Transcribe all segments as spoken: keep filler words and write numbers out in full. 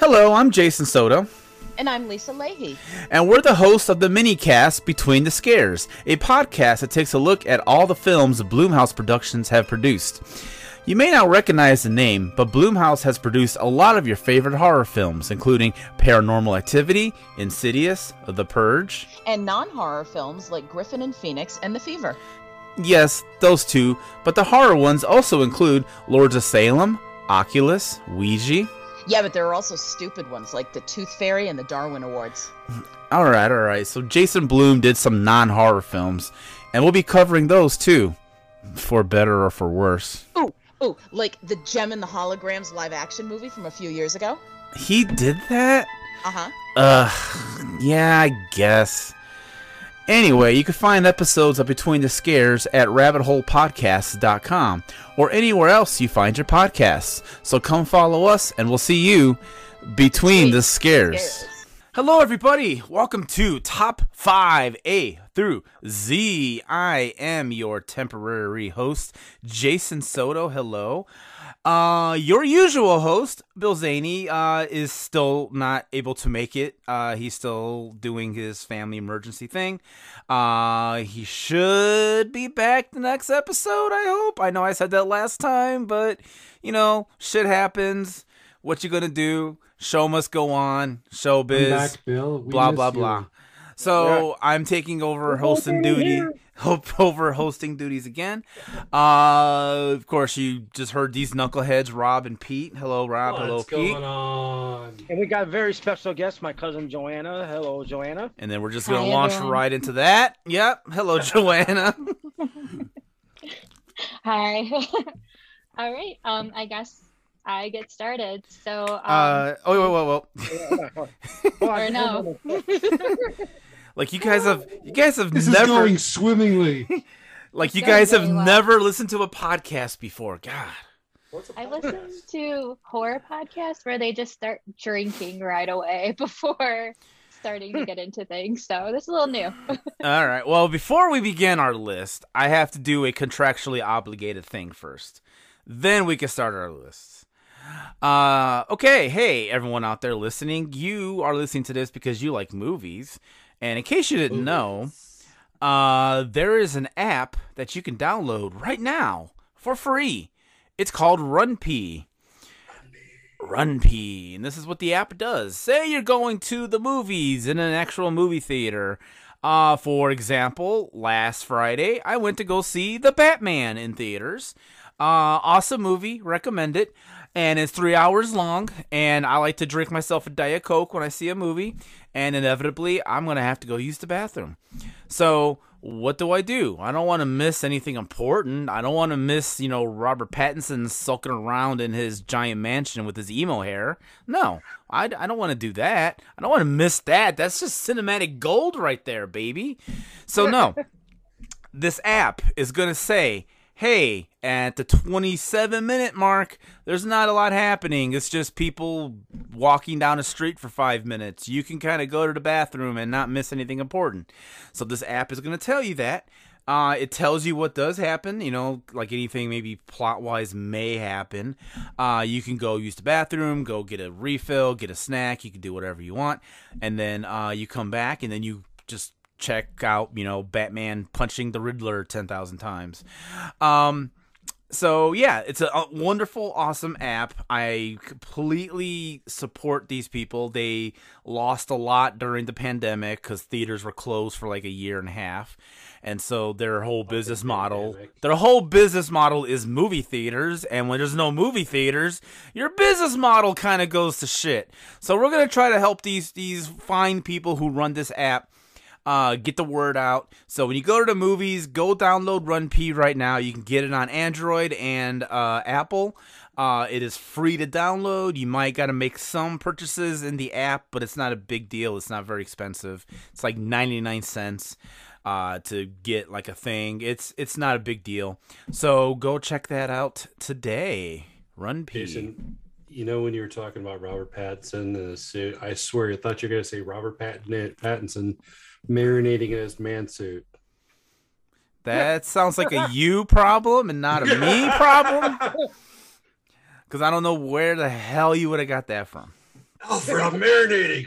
Hello, I'm Jason Soto. And I'm Lisa Leahy. And we're the hosts of the mini-cast Between the Scares, a podcast that takes a look at all the films Blumhouse Productions have produced. You may not recognize the name, but Blumhouse has produced a lot of your favorite horror films, including Paranormal Activity, Insidious, The Purge, and non-horror films like Griffin and Phoenix and The Fever. Yes, those two, but the horror ones also include Lords of Salem, Oculus, Ouija. Yeah, but there are also stupid ones like The Tooth Fairy and the Darwin Awards. Alright, alright, so Jason Blum did some non-horror films, and we'll be covering those too, for better or for worse. Ooh, ooh, like the Gem and the Holograms live-action movie from a few years ago? He did that? Uh-huh. Ugh, yeah, I guess. Anyway, you can find episodes of Between the Scares at rabbit hole podcasts dot com or anywhere else you find your podcasts. So come follow us and we'll see you Between the Scares. Scares. Hello everybody, welcome to Top five A through Z. I am your temporary host, Jason Soto. Hello. Uh, your usual host, Bill Zaney, uh, is still not able to make it. Uh, he's still doing his family emergency thing. Uh, he should be back the next episode, I hope. I know I said that last time, but, you know, shit happens. What you gonna do? Show must go on. Showbiz. Come back, Bill. We blah, miss blah, you. blah. So Yeah. I'm taking over hosting duty, hope over hosting duties again. Uh, of course, you just heard these knuckleheads, Rob and Pete. Hello, Rob. Hello, What's Pete. going on? And we got a very special guest, my cousin Joanna. Hello, Joanna. And then we're just gonna Hi, launch everyone. right into that. Yep. Hello, Joanna. Hi. All right. Um, I guess I get started. So, um, Uh, oh, whoa, whoa, whoa. or no. Like you guys have, you guys have This never, is going swimmingly. like you Going guys have very well. never listened to a podcast before. God. I listen to horror podcasts where they just start drinking right away before starting to get into things. So this is a little new. All right. Well, before we begin our list, I have to do a contractually obligated thing first. Then we can start our lists. Uh, okay. Hey, everyone out there listening, you are listening to this because you like movies. And in case you didn't know, uh, there is an app that you can download right now for free. It's called RunPee. RunPee. And this is what the app does. Say you're going to the movies in an actual movie theater. Uh, for example, last Friday, I went to go see The Batman in theaters. Uh, awesome movie. Recommend it. And it's three hours long, and I like to drink myself a Diet Coke when I see a movie, and inevitably, I'm going to have to go use the bathroom. So, what do I do? I don't want to miss anything important. I don't want to miss, you know, Robert Pattinson sulking around in his giant mansion with his emo hair. No, I, I don't want to do that. I don't want to miss that. That's just cinematic gold right there, baby. So, no. This app is going to say, hey, at the twenty-seven minute mark, there's not a lot happening. It's just people walking down a street for five minutes. You can kind of go to the bathroom and not miss anything important. So this app is going to tell you that. Uh, it tells you what does happen, you know, like anything maybe plot-wise may happen. Uh, you can go use the bathroom, go get a refill, get a snack. You can do whatever you want. And then uh, you come back and then you just check out, you know, Batman punching the Riddler ten thousand times. Um, so, yeah, it's a, a wonderful, awesome app. I completely support these people. They lost a lot during the pandemic because theaters were closed for like a year and a half. And so their whole business model, their whole business model is movie theaters. And when there's no movie theaters, your business model kind of goes to shit. So we're going to try to help these, these fine people who run this app Uh, get the word out. So when you go to the movies, go download RunPee right now. You can get it on Android and uh, Apple. Uh, it is free to download. You might got to make some purchases in the app, but it's not a big deal. It's not very expensive. It's like ninety-nine cents uh, to get like a thing. It's it's not a big deal. So go check that out today. RunPee. Jason, you know when you were talking about Robert Pattinson in the suit, I swear I thought you were going to say Robert Pattin- Pattinson marinating in his man suit. That sounds like a you problem and not a me problem. Because I don't know where the hell you would have got that from. Alfred, I'm marinating.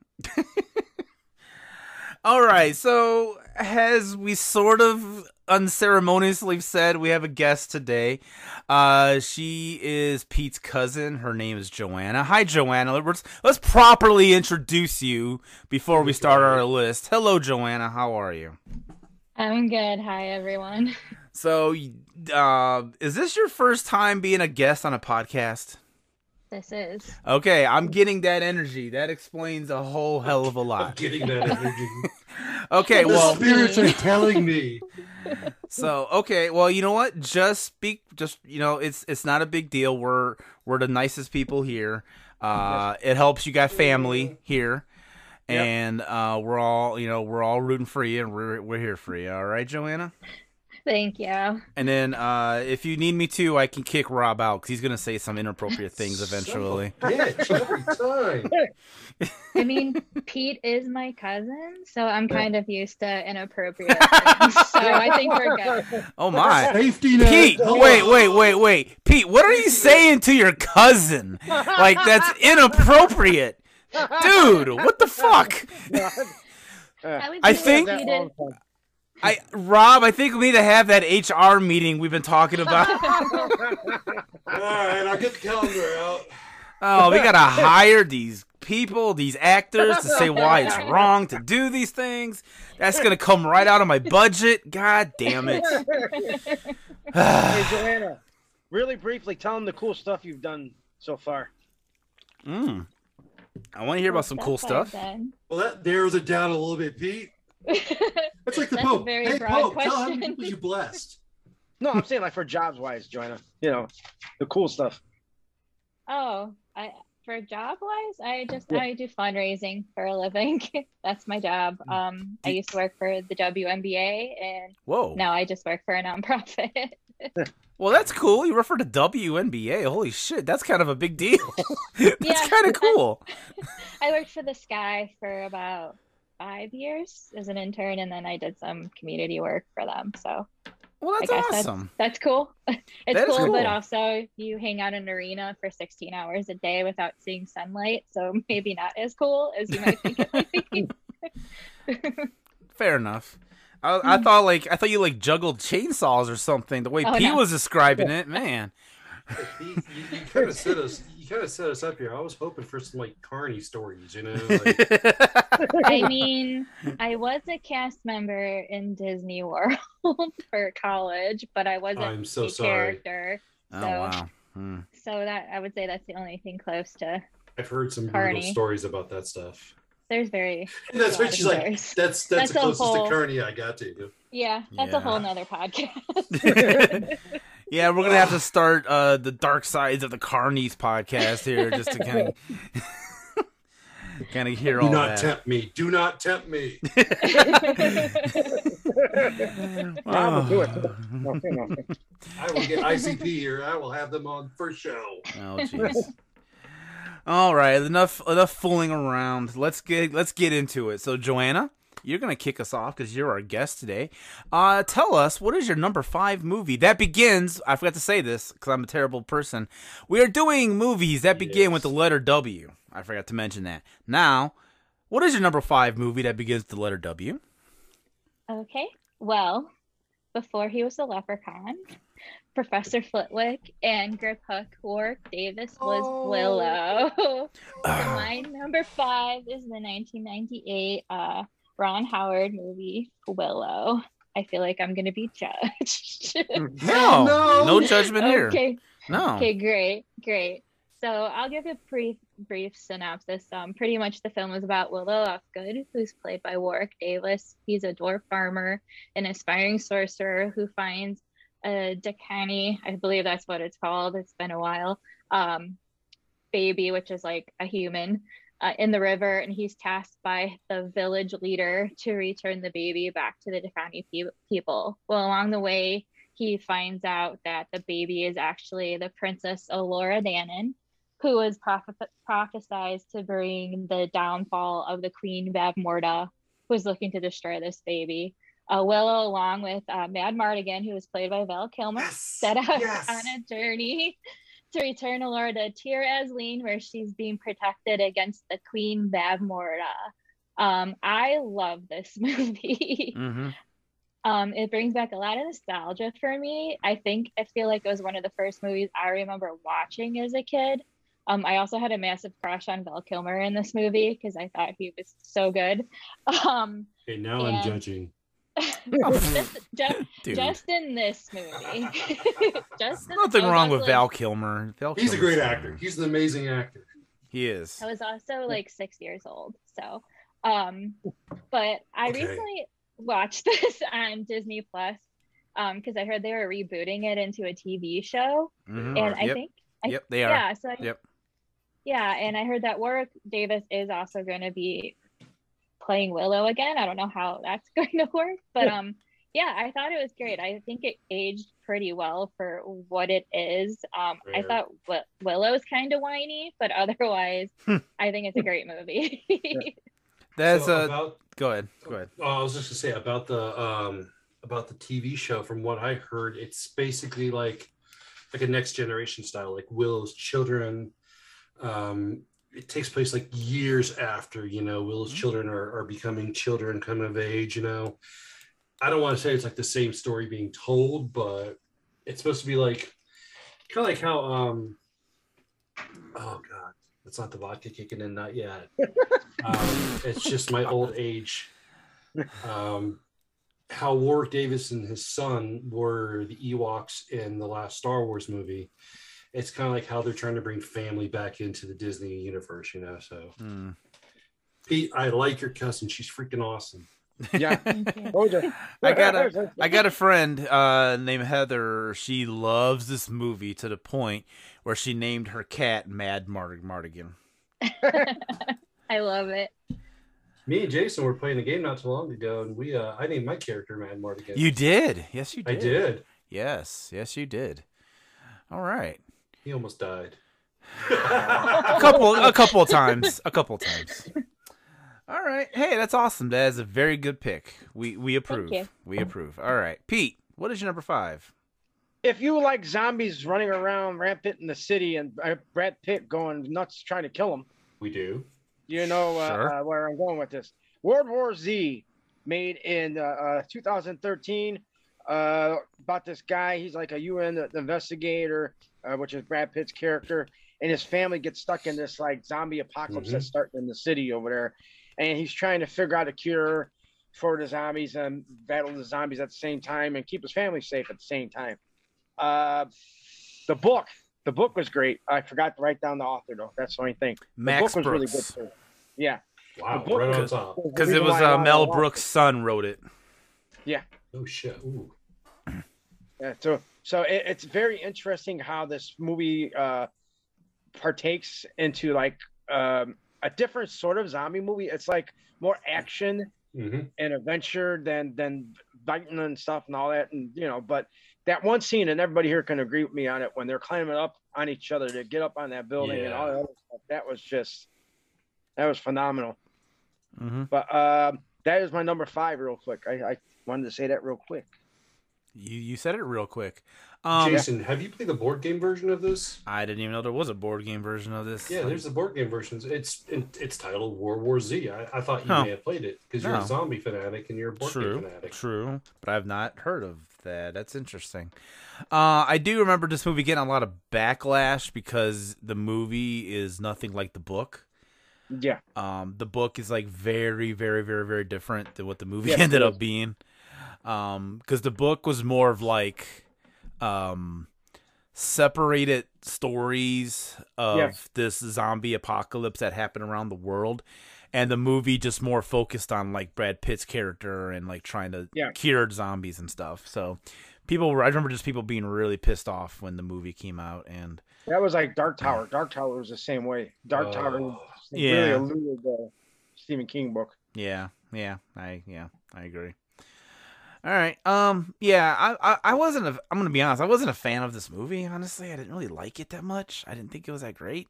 All right, so as we sort of unceremoniously said, we have a guest today. Uh, she is Pete's cousin. Her name is Joanna. Hi, Joanna. Let's, let's properly introduce you before we start our list. Hello, Joanna. How are you? I'm good. Hi, everyone. So, uh, is this your first time being a guest on a podcast? This is. Okay, I'm getting that energy. That explains a whole hell of a I'm lot. getting that energy. Okay, The well, spirits are telling me. so okay, well, you know what? Just speak. Just you know, it's it's not a big deal. We're we're the nicest people here. Uh, it helps you got family here, Yep. and uh, we're all you know we're all rooting for you, and we're we're here for you. All right, Joanna. Thank you. And then uh, if you need me to, I can kick Rob out because he's gonna say some inappropriate things eventually. Bitch, every time. I mean, Pete is my cousin, so I'm kind of used to inappropriate things. So I think we're good. Oh my. Safety net. Pete, Hello. wait, wait, wait, wait. Pete, what are you saying to your cousin? Like, that's inappropriate. Dude, what the fuck? I, would I say think- Pete is- I Rob, I think we need to have that H R meeting we've been talking about. All right, I'll get the calendar out. Oh, we gotta hire these people, these actors to say why it's wrong to do these things. That's gonna come right out of my budget. God damn it. Hey, Joanna, really briefly, tell them the cool stuff you've done so far. mm. I want to hear about some cool I've stuff. done. Well, that narrows it down a little bit, Pete. That's like the That's a Pope. very Hey, broad Pope, tell how many question. people you blessed. No, I'm saying like for jobs wise, Joanna. You know, the cool stuff. Oh, I for job wise, I just Yeah. I do fundraising for a living. That's my job. Um, I used to work for the W N B A, and Whoa. now I just work for a nonprofit. Well, that's cool. You work for the W N B A. Holy shit, that's kind of a big deal. That's Yeah. kind of cool. I worked for the Sky for about five years as an intern, and then I did some community work for them. So Well, I that's guess awesome. that's that's cool. It's That is cool, but cool. also you hang out in an arena for sixteen hours a day without seeing sunlight, so maybe not as cool as you might think it might be. Fair enough. I, I thought like I thought you like juggled chainsaws or something. The way Oh, Pete no. was describing it, man. Hey, Pete, you, you kind of set us. You kind of set us up here. I was hoping for some like Carney stories, you know. Like, I mean, I was a cast member in Disney World for college, but I wasn't I'm so a sorry. character. Oh So, wow. Hmm. so that I would say that's the only thing close to. I've heard some brutal Carney. stories about that stuff. There's very And that's a what lot she's of like. theirs. That's that's, That's the a closest whole- to Carney I got to. Yeah, that's Yeah. a whole nother podcast. Yeah, we're gonna have to start uh, the Dark Sides of the Carnies podcast here, just to kind of kind of hear Do all not that. tempt me. Do not tempt me. Rob will do it. No, no. I will get I C P here. I will have them on first show. Oh jeez. All right, enough enough fooling around. Let's get let's get into it. So Joanna, you're gonna kick us off because you're our guest today. Uh, tell us, what is your number five movie that begins? I forgot to say this because I'm a terrible person. We are doing movies that begin Yes. with the letter W. I forgot to mention that. Now, what is your number five movie that begins with the letter W? Okay, well, before he was a leprechaun, Professor Flitwick and Grip Hook Warwick Davis was Oh. Willow. And my number five is the nineteen ninety-eight uh, Ron Howard movie Willow. I feel like I'm gonna be judged. No, no. no judgment here. Okay, No. okay, great, great. So I'll give you a brief, brief synopsis. Um, pretty much the film is about Willow Lovegood, who's played by Warwick Davis. He's a dwarf farmer, an aspiring sorcerer who finds a Decani, I believe that's what it's called. It's been a while. Um, baby, which is like a human, uh, in the river, and he's tasked by the village leader to return the baby back to the Decani pe- people. Well, along the way, he finds out that the baby is actually the Princess Alora Dannon, who was proph- prophesied to bring the downfall of the Queen Bavmorda, who was looking to destroy this baby. Uh, Willow, along with uh, Mad Mardigan, who was played by Val Kilmer, Yes. set out Yes. on a journey to return Allura to Tir Asleen, where she's being protected against the Queen Bavmorda. Um, I love this movie. Mm-hmm. Um, it brings back a lot of nostalgia for me. I think I feel like it was one of the first movies I remember watching as a kid. Um, I also had a massive crush on Val Kilmer in this movie because I thought he was so good. Um, Okay, now I'm and- judging. just, just, Dude. just in this movie. just in Nothing I was wrong also, with Val Kilmer. Val He's a Kilmer's great fine. actor. He's an amazing actor. He is. I was also like six years old. So, um, but I Okay. recently watched this on Disney Plus um, because I heard they were rebooting it into a T V show, Mhm. and I Yep. think I, Yep, they are. yeah, so I, Yep. yeah, and I heard that Warwick Davis is also going to be playing Willow again. I don't know how that's going to work, but um, yeah, I thought it was great. I think it aged pretty well for what it is. Um, I Fair. thought Wi- Willow's kind of whiny, but otherwise, Hmm. I think it's a great movie. That's So a. about, Go ahead. Go ahead. oh, I was just gonna say about the um about the T V show. From what I heard, it's basically like like a next generation style, like Willow's children. Um, it takes place like years after, you know, Willow's Mhm. children are, are becoming children, come of age, you know. I don't want to say it's like the same story being told, but it's supposed to be like kind of like how um oh god, it's not the vodka kicking in, not yet. um, it's just my old age. Um, how Warwick Davis and his son were the Ewoks in the last Star Wars movie. It's kind of like how they're trying to bring family back into the Disney universe, you know. So, Hmm. Pete, I like your cousin. She's freaking awesome. Yeah. Thank you. Told ya. I got a I got a friend uh, named Heather. She loves this movie to the point where she named her cat Mad Mart- Mardigan. I love it. Me and Jason were playing a game not too long ago, and we uh, I named my character Mad Mardigan. You did? Yes, you I did. did. Yes, yes, you did. All right. He almost died. A couple, a couple of times, a couple of times. All right. Hey, that's awesome. That is a very good pick. We we approve. you. We approve. All right, Pete. What is your number five? If you like zombies running around rampant in the city and uh, Brad Pitt going nuts trying to kill them, We do. you know uh, Sure. uh, where I'm going with this. World War Z, made in uh, uh, two thousand thirteen, uh, about this guy. He's like a U N investigator, uh, which is Brad Pitt's character, and his family gets stuck in this like zombie apocalypse Mhm. that's starting in the city over there, and he's trying to figure out a cure for the zombies and battle the zombies at the same time and keep his family safe at the same time. Uh, the book, the book was great. I forgot to write down the author though. That's the only thing. The Max book was really Brooks. good too. Yeah. Wow, The book right on was- top. Because it was uh, Mel Brooks' son wrote it. Oh shit. Ooh. Yeah, so so it, it's very interesting how this movie uh, partakes into like um, a different sort of zombie movie. It's like more action hmm and adventure than than biting and stuff and all that, and you know. But that one scene, and everybody here can agree with me on it, when they're climbing up on each other to get up on that building and all that other stuff, that was just that was phenomenal. Mm-hmm. But um, that is my number five, real quick. I, I wanted to say that real quick. You you said it real quick. Um, Jason, have you played the board game version of this? I didn't even know there was a board game version of this. Yeah, there's the board game versions. It's it, it's titled World War Z. I, I thought you Huh. may have played it because you're No. a zombie fanatic and you're a board True, game fanatic. true, but I've not heard of that. That's interesting. Uh, I do remember this movie getting a lot of backlash because the movie is nothing like the book. Yeah. Um, the book is like very, very, very, very different than what the movie Yes, ended it up is. being. Um, because the book was more of like, um, separated stories of Yes. this zombie apocalypse that happened around the world, and the movie just more focused on like Brad Pitt's character and like trying to Yeah. cure zombies and stuff. So people were, I remember just people being really pissed off when the movie came out, and That was like Dark Tower. Dark Tower was the same way. Dark Oh. Tower really Yeah. alluded the Stephen King book. yeah, yeah, I yeah, I agree. All right. Um. Yeah. I, I. I wasn't. A, I'm gonna be honest. I wasn't a fan of this movie. Honestly, I didn't really like it that much. I didn't think it was that great.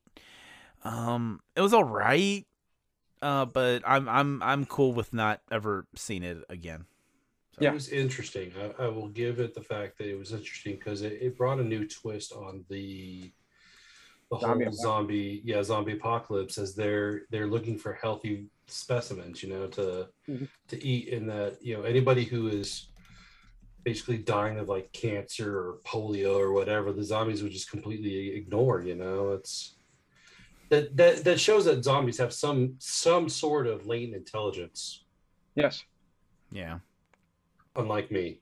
Um. It was all right. Uh. But I'm. I'm. I'm cool with not ever seeing it again. Yeah. It was interesting. I, I will give it the fact that it was interesting because it, it brought a new twist on the the Zombie whole apocalypse. zombie, yeah, zombie apocalypse, as they're they're looking for healthy specimens, you know, to Mhm. to eat, and that, you know, anybody who is basically dying of like cancer or polio or whatever, the zombies would just completely ignore, you know. It's that that that shows that zombies have some some sort of latent intelligence, Yes. Yeah. unlike me.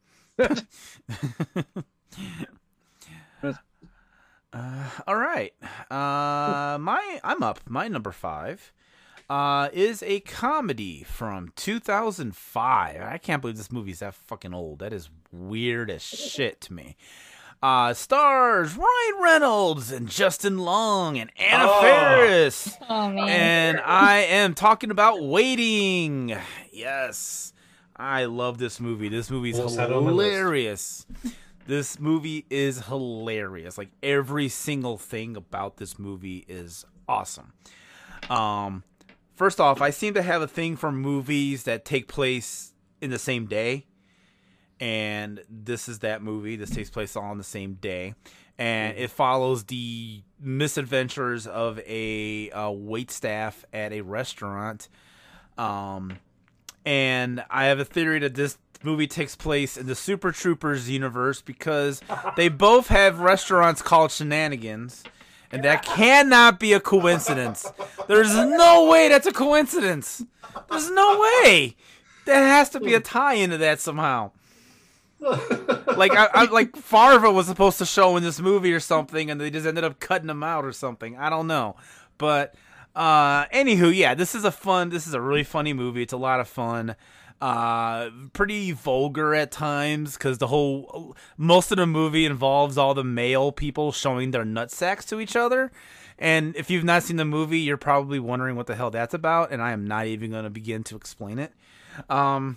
Uh, all right. Uh, my I'm up. My number five uh, is a comedy from two thousand five. I can't believe this movie's that fucking old. That is weird as shit to me. Uh, stars Ryan Reynolds and Justin Long and Anna Oh. Faris. Oh man. And I am talking about Waiting. Yes. I love this movie. This movie's Almost had it on my list. hilarious. This movie is hilarious. Like every single thing about this movie is awesome. Um, first off, I seem to have a thing for movies that take place in the same day. And this is that movie. This takes place all on the same day. And it follows the misadventures of a uh, wait staff at a restaurant. Um, and I have a theory that this movie takes place in the Super Troopers universe because they both have restaurants called Shenanigans. And that cannot be a coincidence. There's no way that's a coincidence. There's no way. There has to be a tie into that somehow. Like I, I like Farva was supposed to show in this movie or something, and they just ended up cutting him out or something. I don't know, but uh, anywho, yeah, this is a fun. This is a really funny movie. It's a lot of fun. Uh, pretty vulgar at times because the whole most of the movie involves all the male people showing their nutsacks to each other. And if you've not seen the movie, you're probably wondering what the hell that's about, and I am not even going to begin to explain it. Um,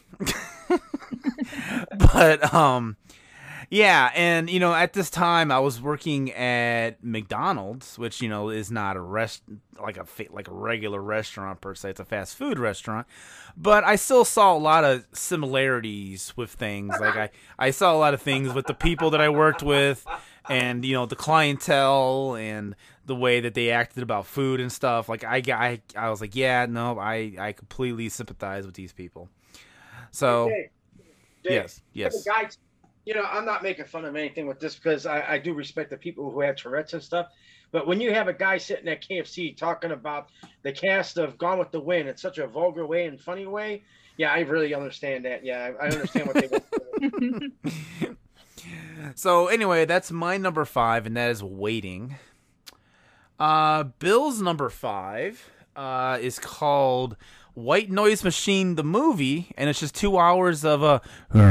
but, um, yeah. And, you know, at this time I was working at McDonald's, which, you know, is not a rest, like a, like a regular restaurant per se. It's a fast food restaurant, but I still saw a lot of similarities with things. Like I, I saw a lot of things with the people that I worked with and, you know, the clientele and the way that they acted about food and stuff. Like I, I, I was like, yeah, no, I, I completely sympathize with these people. So Dave, Dave, yes, yes. the guy, you know, I'm not making fun of anything with this because I, I do respect the people who have Tourette's and stuff. But when you have a guy sitting at K F C talking about the cast of Gone with the Wind in such a vulgar way and funny way, yeah, I really understand that. Yeah, I, I understand what they went through. So anyway, that's my number five, and that is Waiting. Uh, Bill's number five uh, is called White Noise Machine, the movie, and it's just two hours of a.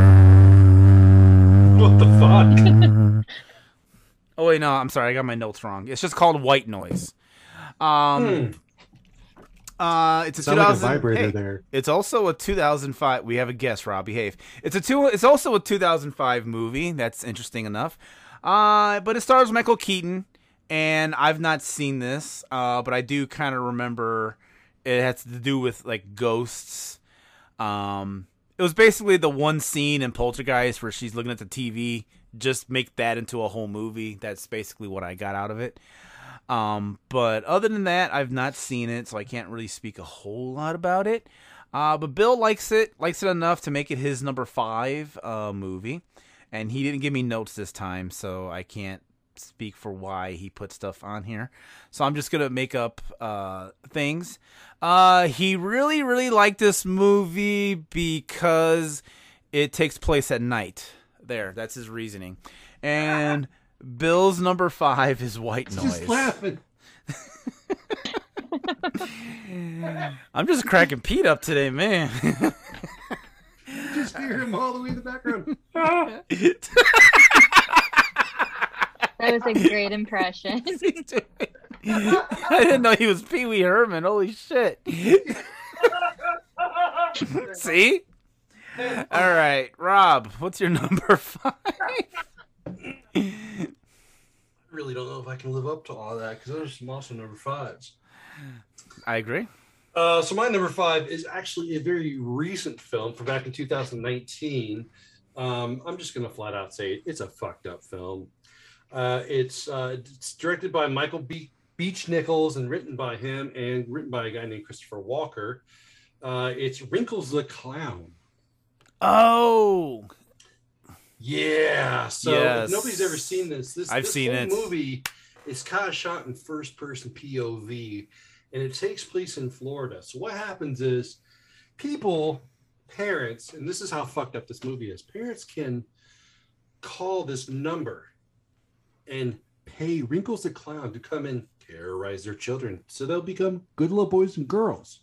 What the fuck? Oh wait, no, I'm sorry, I got my notes wrong. It's just called White Noise. Um, Hmm. uh, it's a Sound like a two thousand. vibrator hey, there. It's also a two thousand five. We have a guest, Rob. Behave. It's a two. It's also a two thousand five movie. That's interesting enough. Uh, but it stars Michael Keaton, and I've not seen this. Uh, but I do kind of remember it has to do with like ghosts. Um, it was basically the one scene in Poltergeist where she's looking at the T V. Just make that into a whole movie. That's basically what I got out of it. Um, but other than that, I've not seen it, so I can't really speak a whole lot about it. Uh, but Bill likes it, likes it enough to make it his number five uh, movie. And he didn't give me notes this time, so I can't speak for why he put stuff on here. So I'm just going to make up uh, things. Uh, he really, really liked this movie because it takes place at night. There, that's his reasoning. And Bill's number five is White Noise. Just laughing. I'm just cracking Pete up today, man. Just hear him all the way in the background. That was a great impression. I didn't know he was Pee Wee Herman. Holy shit. See? All right, Rob, what's your number five? I really don't know if I can live up to all that because those are some awesome number fives. I agree. Uh, so my number five is actually a very recent film from back in two thousand nineteen. Um, I'm just going to flat out say it. It's a fucked up film. Uh, it's uh, it's directed by Michael Be- Beach Nichols and written by him and written by a guy named Christopher Walker. Uh, it's Wrinkles the Clown. Oh, yeah. So yes. if nobody's ever seen this, this, I've this seen whole it. movie is kind of shot in first person P O V, and it takes place in Florida. So what happens is people, parents, and this is how fucked up this movie is, parents can call this number and pay Wrinkles the Clown to come and terrorize their children so they'll become good little boys and girls.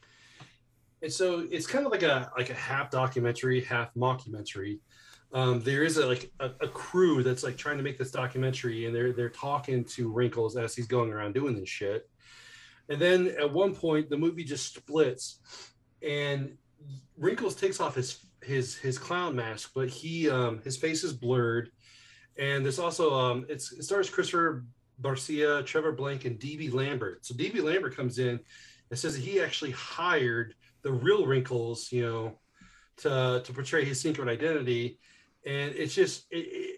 And so it's kind of like a like a half documentary, half mockumentary. Um, there is a like a, a crew that's like trying to make this documentary, and they're they're talking to Wrinkles as he's going around doing this shit. And then at one point the movie just splits, and Wrinkles takes off his his his clown mask, but he um, his face is blurred. And there's also um, it's, it stars Christopher Barcia, Trevor Blank, and D B Lambert. So D B Lambert comes in and says that he actually hired the real Wrinkles, you know, to to portray his secret identity. And it's just it, it,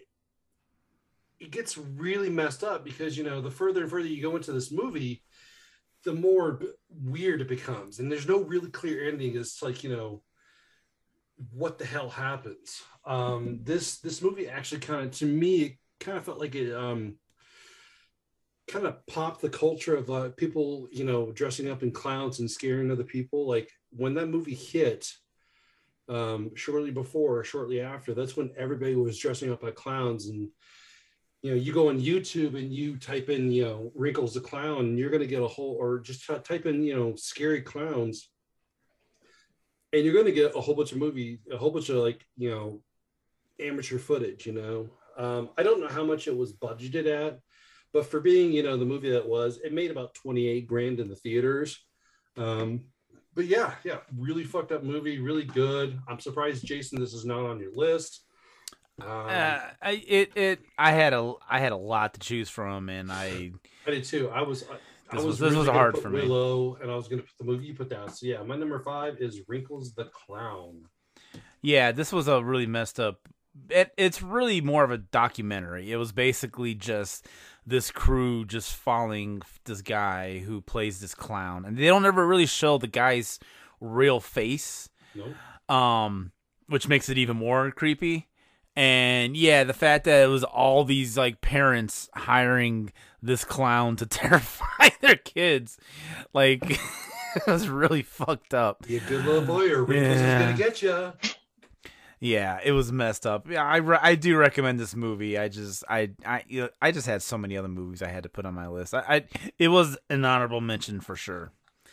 it gets really messed up because, you know, the further and further you go into this movie, the more weird it becomes. And there's no really clear ending. It's like, you know, what the hell happens? Um, this this movie actually kind of, to me, it kind of felt like it um, kind of popped the culture of uh, people, you know, dressing up in clowns and scaring other people. Like when that movie hit, um, shortly before or shortly after, that's when everybody was dressing up like clowns. And you know, you go on YouTube and you type in, you know, Wrinkles the Clown, and you're going to get a whole, or just type in, you know, scary clowns, and you're going to get a whole bunch of movie, a whole bunch of like, you know, amateur footage, you know. Um, I don't know how much it was budgeted at, but for being, you know, the movie that was, it made about twenty-eight grand in the theaters. Um, but yeah, yeah, really fucked up movie, really good. I'm surprised, Jason, this is not on your list. Um, uh, I it it I had a I had a lot to choose from, and I I did too. I was I, I This was was- this was gonna hard put for me. Willow, and I was going to put the movie you put down. So yeah, my number five is Wrinkles the Clown. yeah, this was a really messed up. It it's really more of a documentary. It was basically just this crew just following this guy who plays this clown, and they don't ever really show the guy's real face, No, um, which makes it even more creepy. And yeah, the fact that it was all these like parents hiring this clown to terrify their kids, like it was really fucked up. be a good little boy, or Wrinkles Yeah. is going to get you. Yeah, it was messed up. Yeah, I, re- I do recommend this movie. I just I I you know, I just had so many other movies I had to put on my list. I, I it was an honorable mention for sure.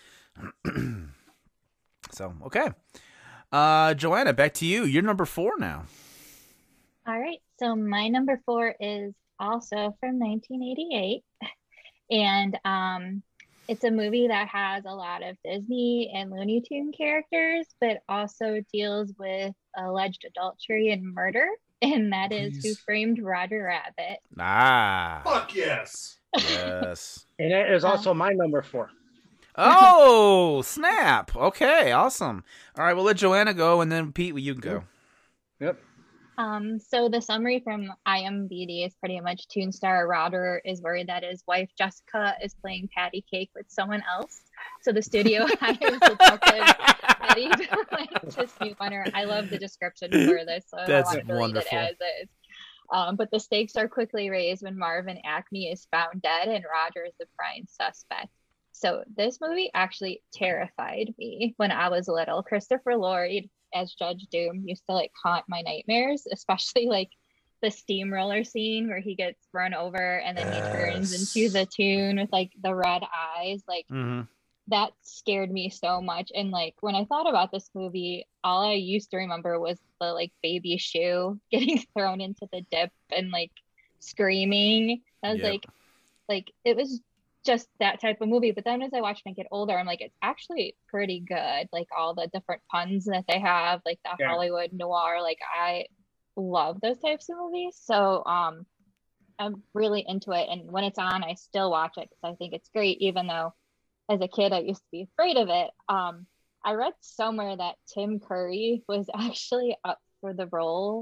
So okay, uh, Joanna, back to you. You're number four now. All right, so my number four is also from nineteen eighty-eight, and um, it's a movie that has a lot of Disney and Looney Tune characters, but also deals with alleged adultery and murder, and that is Who Please. Framed Roger Rabbit. Ah, Fuck yes. yes. And it is also my number four. Oh, snap. Okay, awesome. All right, we'll let Joanna go, and then Pete, you can go. Yep. Um, so the summary from I M D B is pretty much Toon star Roger is worried that his wife Jessica is playing patty cake with someone else. So the studio hires Detective Eddie to snoop on her. I love the description for this, so That's I want to wonderful. read it as is. Um, but the stakes are quickly raised when Marvin Acme is found dead and Roger is the prime suspect. So this movie actually terrified me when I was little. Christopher Lloyd as Judge Doom used to like haunt my nightmares, especially like the steamroller scene where he gets run over and then he turns Yes. into the tune with like the red eyes. Like Mm-hmm. that scared me so much. And like when I thought about this movie, all I used to remember was the like baby shoe getting thrown into the dip and like screaming. I was Yep. like, like it was just that type of movie. But then as I watched and get older, I'm like, it's actually pretty good. Like all the different puns that they have, like the Yeah. Hollywood noir. Like I love those types of movies. So um, I'm really into it. And when it's on, I still watch it because I think it's great, even though as a kid I used to be afraid of it. Um, I read somewhere that Tim Curry was actually up for the role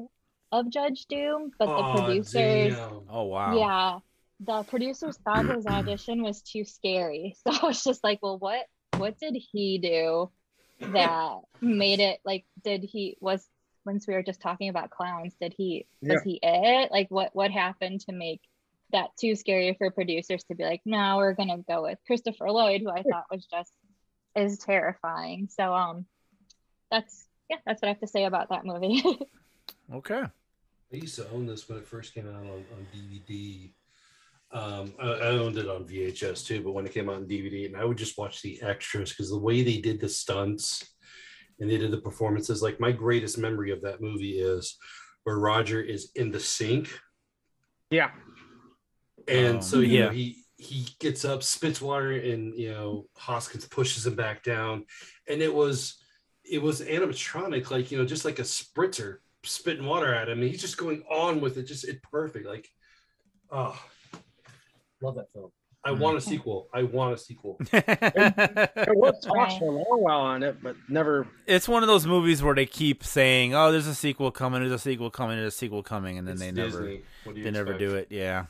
of Judge Doom, but the Aw, producers, damn. Oh wow. yeah, the producers thought his audition was too scary. So I was just like, well, what what did he do that made it like? Did he was once we were just talking about clowns? Did he was Yeah. he it? Like, what what happened to make that too scary for producers to be like, no, we're gonna go with Christopher Lloyd, who I thought was just as terrifying. So um, that's yeah, that's what I have to say about that movie. Okay. I used to own this when it first came out on, on D V D. Um, I, I owned it on V H S too, but when it came out on D V D, and I would just watch the extras because the way they did the stunts and they did the performances, like my greatest memory of that movie is where Roger is in the sink. Yeah. And Um, so, you yeah. know, he he gets up, spits water, and, you know, Hoskins pushes him back down. And it was, it was animatronic, like, you know, just like a spritzer spitting water at him. And he's just going on with it, just it perfect. Like, oh, love that film. I Mm. want a sequel. I want a sequel. There was talks Right. for a long while on it, but never. It's one of those movies where they keep saying, "Oh, there's a sequel coming, there's a sequel coming, there's a sequel coming," and then It's they never Disney. What do you they never expect? do it. Yeah.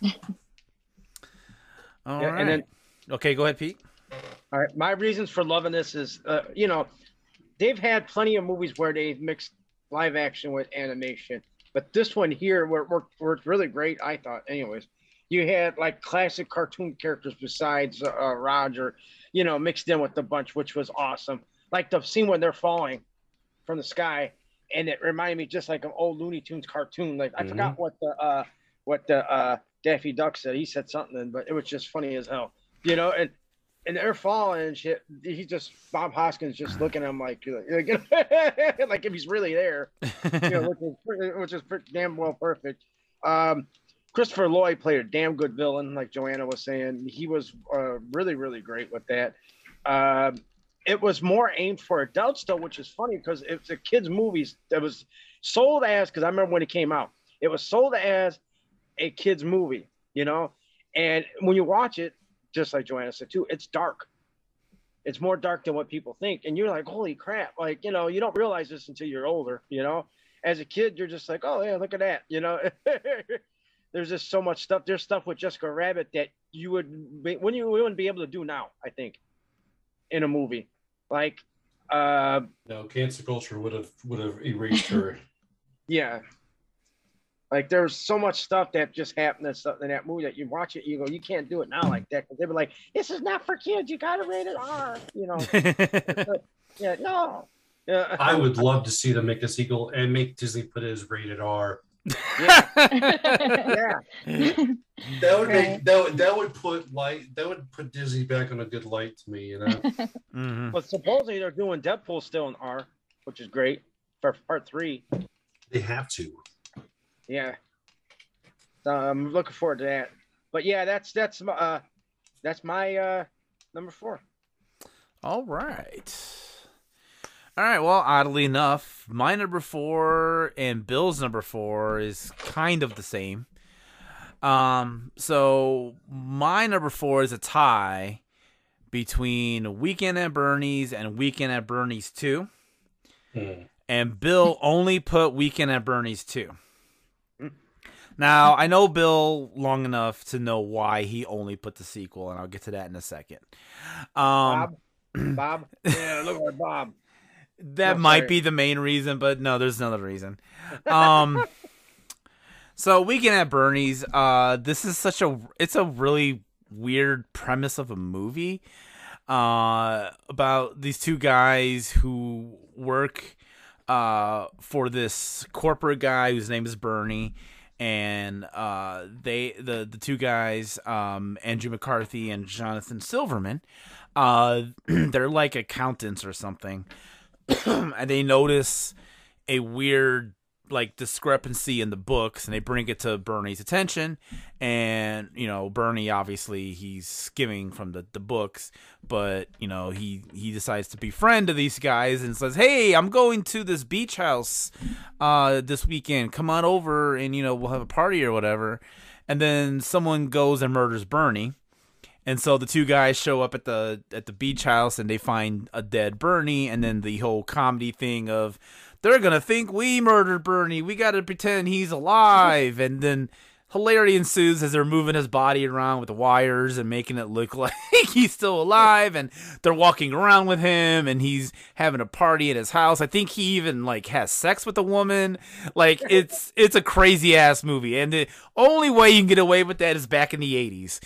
All Yeah, right. and then- Okay, go ahead, Pete. All right, my reasons for loving this is, uh, you know, they've had plenty of movies where they've mixed live action with animation, but this one here worked, worked, worked really great, I thought. Anyways, you had like classic cartoon characters besides uh, uh, Roger, you know, mixed in with the bunch, which was awesome. Like the scene when they're falling from the sky, and it reminded me just like an old Looney Tunes cartoon. Like I Mhm. forgot what the uh, what the uh, Daffy Duck said. He said something, but it was just funny as hell, you know. And and they're falling and shit. He just Bob Hoskins just looking at him like like, like if he's really there, you know, which is pretty- which is pretty damn well perfect. Um, Christopher Lloyd played a damn good villain, like Joanna was saying. He was uh, really really great with that. Um, it was more aimed for adults though, which is funny because it's a kids' movies that was sold as, because I remember when it came out, it was sold as a kids' movie, you know. And when you watch it, just like Joanna said too, it's dark. It's more dark than what people think, and you're like, holy crap! Like, you know, you don't realize this until you're older, you know. As a kid, you're just like, oh yeah, look at that, you know. There's just so much stuff. There's stuff with Jessica Rabbit that you would be, when you wouldn't be able to do now, I think, in a movie. Like, uh, No, cancer culture would have would have erased her. yeah. Like there's so much stuff that just happened and stuff in that movie that you watch it, you go, you can't do it now like that. Cause they were like, this is not for kids. You gotta rate it R. You know? Yeah, no. Yeah. I would love to see them make a sequel and make Disney put it as rated R. Yeah. Yeah. That would Right. make that would that would put light that would put Disney back on a good light to me, you know. Mhm. But supposedly they're doing Deadpool still in R, which is great for part three. They have to. Yeah. So I'm looking forward to that. But yeah, that's that's my uh that's my uh number four. All right. All right. Well, oddly enough, my number four and Bill's number four is kind of the same. Um, so my number four is a tie between Weekend at Bernie's and Weekend at Bernie's two. Hmm. And Bill only put Weekend at Bernie's two. Now, I know Bill long enough to know why he only put the sequel, and I'll get to that in a second. Um, Bob. Bob. Yeah, look at Bob. that No, might sorry. be the main reason, but no, there's another reason. Um, so Weekend at Bernie's, uh, this is such a, it's a really weird premise of a movie, uh, about these two guys who work, uh, for this corporate guy whose name is Bernie. And uh, they the the two guys, um, Andrew McCarthy and Jonathan Silverman, uh, they're like accountants or something, and they notice a weird like discrepancy in the books, and they bring it to Bernie's attention. And you know, Bernie obviously he's skimming from the, the books, but you know he he decides to befriend to these guys and says, "Hey, I'm going to this beach house uh this weekend. Come on over, and you know we'll have a party or whatever." And then someone goes and murders Bernie, And so the two guys show up at the at the beach house and they find a dead Bernie, and then the whole comedy thing of they're gonna think we murdered Bernie. We gotta pretend he's alive, and then hilarity ensues as they're moving his body around with the wires and making it look like he's still alive, and they're walking around with him, and he's having a party at his house. I think he even like has sex with a woman. Like it's it's a crazy ass movie, and the only way you can get away with that is back in the eighties.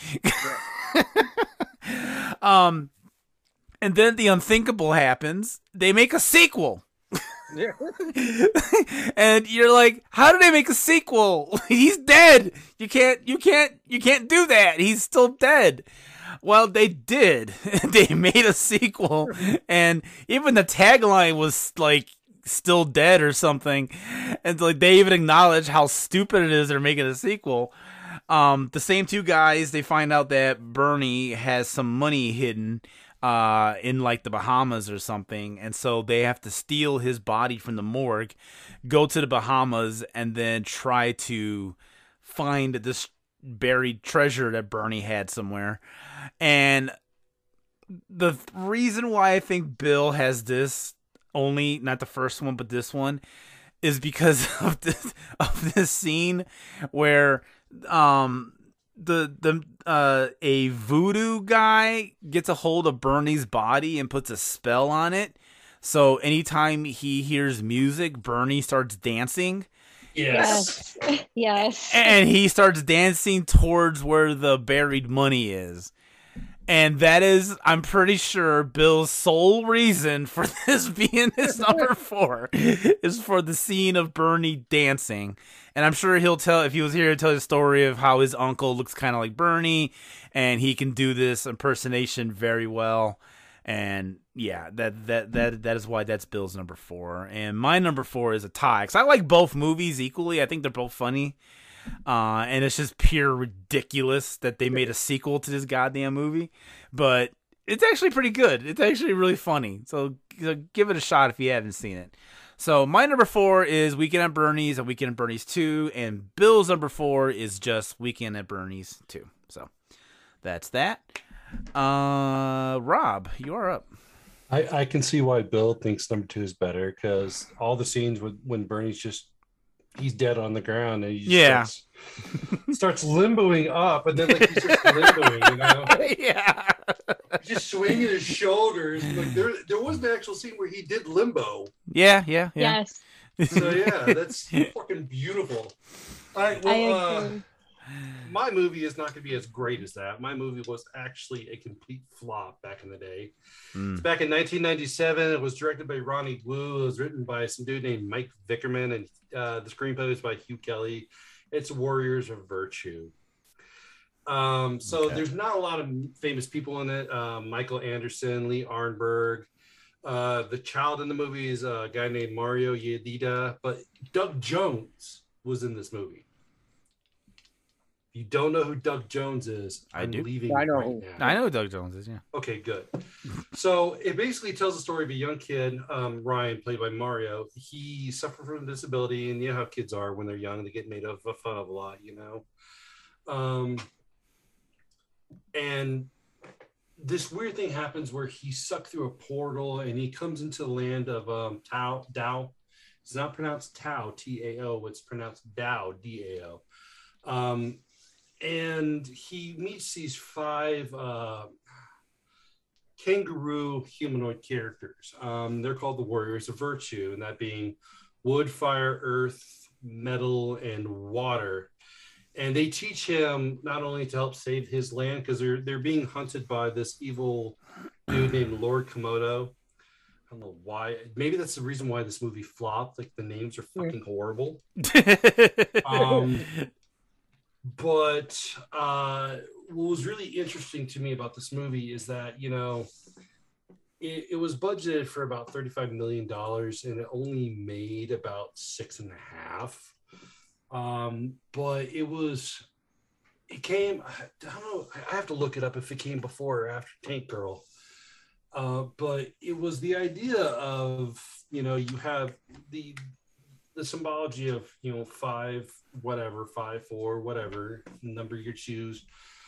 um, and then the unthinkable happens. They make a sequel. Yeah. And you're like, how did they make a sequel? He's dead. You can't, you can't, you can't do that. He's still dead. Well, they did. They made a sequel, and even the tagline was like still dead or something. And like they even acknowledge how stupid it is they're making a sequel. Um, the same two guys, they find out that Bernie has some money hidden uh, in like the Bahamas or something. And so they have to steal his body from the morgue, go to the Bahamas, and then try to find this buried treasure that Bernie had somewhere. And the reason why I think Bill has this, only not the first one, but this one, is because of this, of this scene where um the the uh a voodoo guy gets a hold of Bernie's body and puts a spell on it. So anytime he hears music, Bernie starts dancing. Yes. Yes. Yes. And he starts dancing towards where the buried money is. And that is, I'm pretty sure, Bill's sole reason for this being his number four is for the scene of Bernie dancing. And I'm sure he'll tell, if he was here, to tell the story of how his uncle looks kind of like Bernie, and he can do this impersonation very well. And yeah, that that that that is why that's Bill's number four. And my number four is a tie, because I like both movies equally. I think they're both funny. Uh, and it's just pure ridiculous that they made a sequel to this goddamn movie. But it's actually pretty good. It's actually really funny. So, so give it a shot if you haven't seen it. So my number four is Weekend at Bernie's and Weekend at Bernie's two. And Bill's number four is just Weekend at Bernie's two. So that's that. Uh, Rob, you are up. I, I can see why Bill thinks number two is better, because all the scenes with when Bernie's just he's dead on the ground and he just Yeah. starts, starts limboing up, and then like he's just limboing, you know, Yeah. just swinging his shoulders. Like there, there was an actual scene where he did limbo. Yeah, yeah, yeah. Yes. So yeah, that's fucking beautiful. All right, I well, uh, agree. my movie is not going to be as great as that. My movie was actually a complete flop back in the day. Mm. It's back in nineteen ninety-seven. It was directed by Ronnie Wu. It was written by some dude named Mike Vickerman, and uh, the screenplay was by Hugh Kelly. It's Warriors of Virtue. Um, so Okay. there's not a lot of famous people in it. Um, Michael Anderson, Lee Arnberg. Uh, the child in the movie is a guy named Mario Yedida, but Doug Jones was in this movie. If you don't know who Doug Jones is, I I'm do. leaving I know right who. now. I know who Doug Jones is, yeah. Okay, good. So it basically tells the story of a young kid, um, Ryan, played by Mario. He suffered from a disability, and you know how kids are when they're young; they get made of fun of a lot, you know. Um, and this weird thing happens where he's sucked through a portal, and he comes into the land of um, Tao. Dao. It's not pronounced Tao, T A O. It's pronounced Dao, D A O. Um, and he meets these five uh, kangaroo humanoid characters. Um, they're called the Warriors of Virtue, and that being wood, fire, earth, metal, and water. And they teach him not only to help save his land, because they're they're being hunted by this evil dude named Lord Komodo. I don't know why. Maybe that's the reason why this movie flopped. Like the names are fucking horrible. Um, But uh, what was really interesting to me about this movie is that, you know, it, it was budgeted for about thirty-five million dollars and it only made about six and a half. Um, but it was, it came, I don't know, I have to look it up if it came before or after Tank Girl. Uh, but it was the idea of, you know, you have the, the symbology of, you know, five, whatever, five, four, whatever number you choose.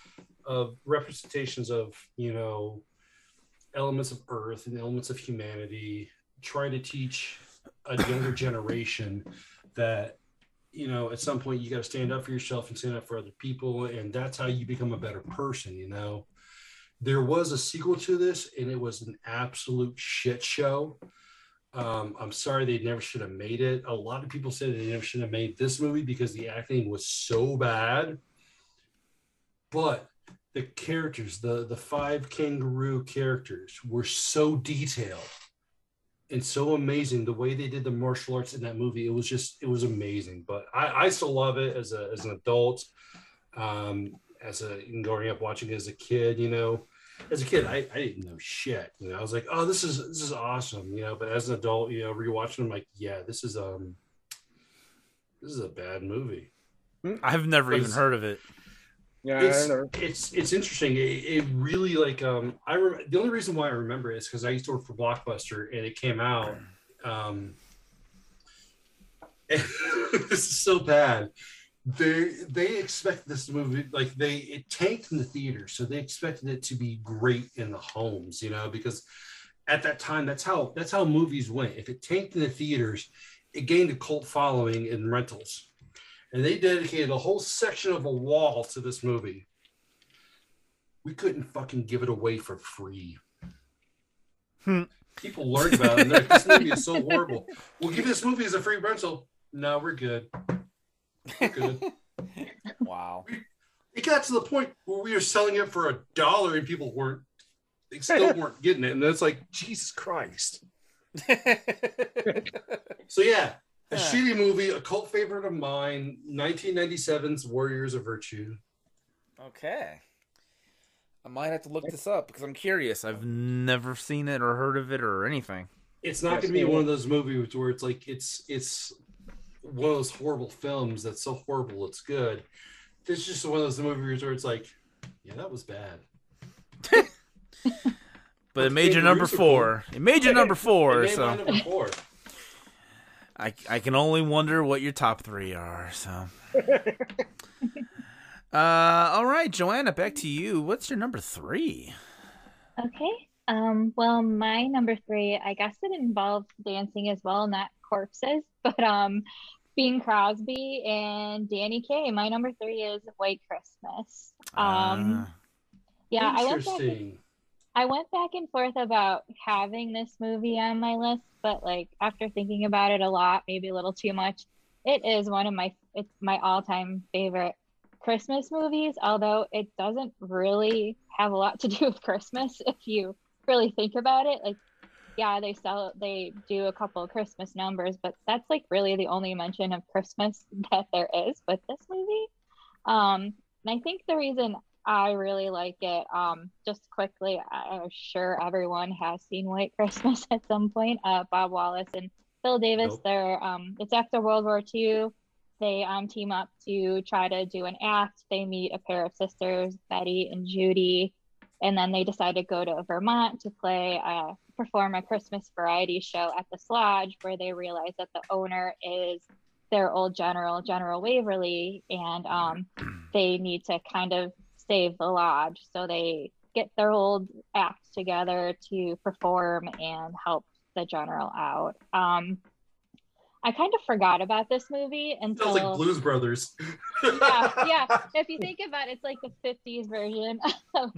of representations of, you know, elements of Earth and elements of humanity, trying to teach a younger generation that, you know, at some point you got to stand up for yourself and stand up for other people, and that's how you become a better person. You know, there was a sequel to this, and it was an absolute shit show. Um, I'm sorry, they never should have made it. A lot of people said they never should have made this movie because the acting was so bad. But the characters, the, the five kangaroo characters, were so detailed and so amazing. The way they did the martial arts in that movie, it was just, it was amazing. But I, I still love it as a as an adult, um, as a growing up watching it as a kid. You know, as a kid, I, I didn't know shit. You know, I was like, oh, this is this is awesome. You know, but as an adult, you know, rewatching, I'm like, yeah, this is um, this is a bad movie. I've never even heard of it. Yeah, it's, I know. it's it's interesting. It, it really like um I rem- the only reason why I remember it is because I used to work for Blockbuster and it came out. Um, and this is so bad. They they expect this movie like they it tanked in the theater, so they expected it to be great in the homes, you know, because at that time that's how that's how movies went. If it tanked in the theaters, it gained a cult following in rentals. And they dedicated a whole section of a wall to this movie. We couldn't fucking give it away for free. Hmm. People learned about it. And they're like, this movie is so horrible. We'll give you this movie as a free rental. No, we're good. We're good. Wow. We, it got to the point where we were selling it for a dollar and people weren't, they still weren't getting it. And it's like, Jesus Christ. So yeah. A Yeah. shitty movie, a cult favorite of mine, nineteen ninety-seven's Warriors of Virtue. Okay. I might have to look this up because I'm curious. I've never seen it or heard of it or anything. It's not Yes, going to be it one is. of those movies where it's like it's it's one of those horrible films that's so horrible it's good. It's just one of those movies where it's like, yeah, that was bad. But it made your number four. It made your number four. It made So my number four. I, I can only wonder what your top three are. So, uh, all right, Joanna, back to you. What's your number three? Okay. Um, well, my number three, I guess it involves dancing as well, not corpses, but um, Bing Crosby and Danny Kaye. My number three is White Christmas. Um, Ah. yeah, I went back. Interesting. I went back and forth about having this movie on my list, but like after thinking about it a lot, maybe a little too much, it is one of my it's my all-time favorite Christmas movies, although it doesn't really have a lot to do with Christmas if you really think about it. Like, yeah, they sell they do a couple of Christmas numbers, but that's like really the only mention of Christmas that there is with this movie. Um, and I think the reason I really like it. Um, just quickly, I'm sure everyone has seen White Christmas at some point. Uh, Bob Wallace and Phil Davis. Nope. They're um, it's after World War Two. They um team up to try to do an act. They meet a pair of sisters, Betty and Judy, and then they decide to go to Vermont to play uh perform a Christmas variety show at the Slodge, where they realize that the owner is their old general, General Waverly, and um they need to kind of save the lodge, so they get their old act together to perform and help the general out. um I kind of forgot about this movie until Sounds like Blues Brothers. yeah yeah if you think about it, it's like the fifties version of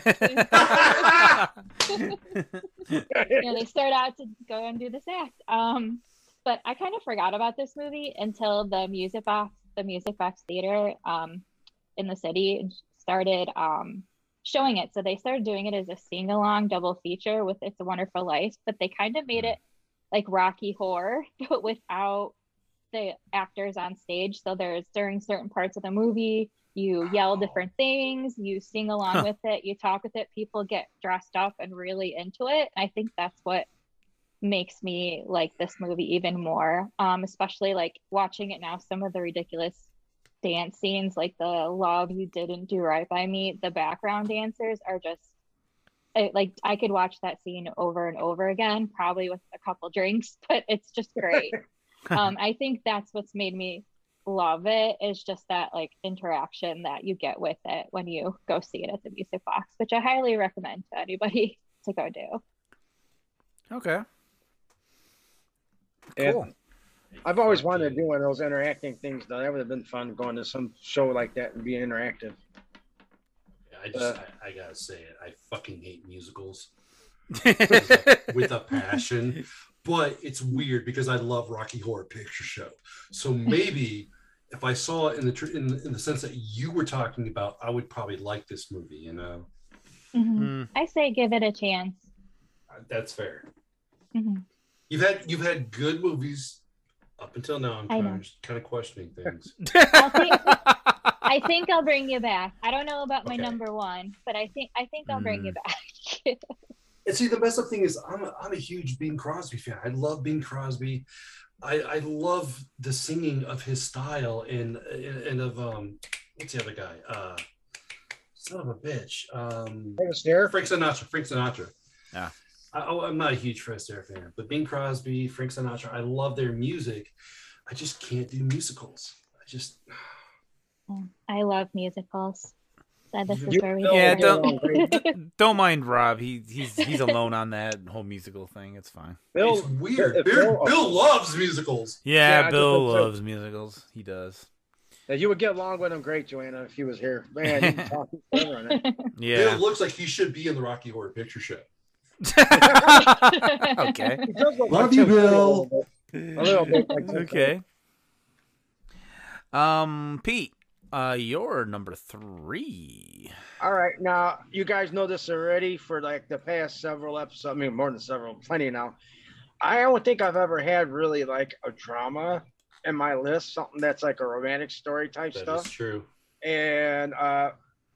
you know, they start out to go and do this act. Um but I kind of forgot about this movie until the music box the music box theater um in the city started um, showing it. So they started doing it as a sing-along double feature with It's a Wonderful Life, but they kind of made it like Rocky Horror, but without the actors on stage. So there's during certain parts of the movie, you yell different things, you sing along Huh. with it, you talk with it, people get dressed up and really into it. I think that's what makes me like this movie even more, um, especially like watching it now, some of the ridiculous dance scenes, like the Love You Didn't Do Right by Me, the background dancers are just I, like I could watch that scene over and over again, probably with a couple drinks, but it's just great. um, I think that's what's made me love it. It's just that like interaction that you get with it when you go see it at the Music Box, which I highly recommend to anybody to go do. Okay. And Cool. I've always wanted to do one of those interacting things, though. That would have been fun going to some show like that and be interactive. I just, Uh, I, I gotta say it. I fucking hate musicals with a, with a passion. But it's weird because I love Rocky Horror Picture Show. So maybe if I saw it in the tr- in, in the sense that you were talking about, I would probably like this movie. You know, Mhm. Mm. I say give it a chance. Uh, that's fair. Mhm. You've had you've had good movies up until now. I'm I kind know. of kind of questioning things. I'll think, I think I'll bring you back. I don't know about my Okay. number one, but I think I think I'll bring you back. And see, the best of thing is, I'm a, I'm a huge Bing Crosby fan. I love Bing Crosby. I, I love the singing of his style and and of um what's the other guy? Uh, son of a bitch. Um, Fred Astaire? Frank Sinatra. Frank Sinatra. Yeah. I, oh, I'm not a huge Fred Astaire fan, but Bing Crosby, Frank Sinatra, I love their music. I just can't do musicals. I just I love musicals. So this is You where we know- Yeah, differ. don't don't mind Rob. He he's he's alone on that whole musical thing. It's fine. Bill, it's weird. if Bill, Bill- Bill loves musicals. Yeah, Yeah, I Bill just- loves musicals. He does. Yeah, you would get along with him great, Joanna, if he was here. Man, you can talk forever on it. Yeah. Bill looks like he should be in the Rocky Horror Picture Show. Okay. He does look Love like you, Tim Curry a Bill. little bit. A little bit like Tim Okay. Um, Pete, uh, you're number three. All right, now you guys know this already for like the past several episodes. I mean, more than several, plenty now. I don't think I've ever had really like a drama in my list, something that's like a romantic story type That stuff. is true. And uh,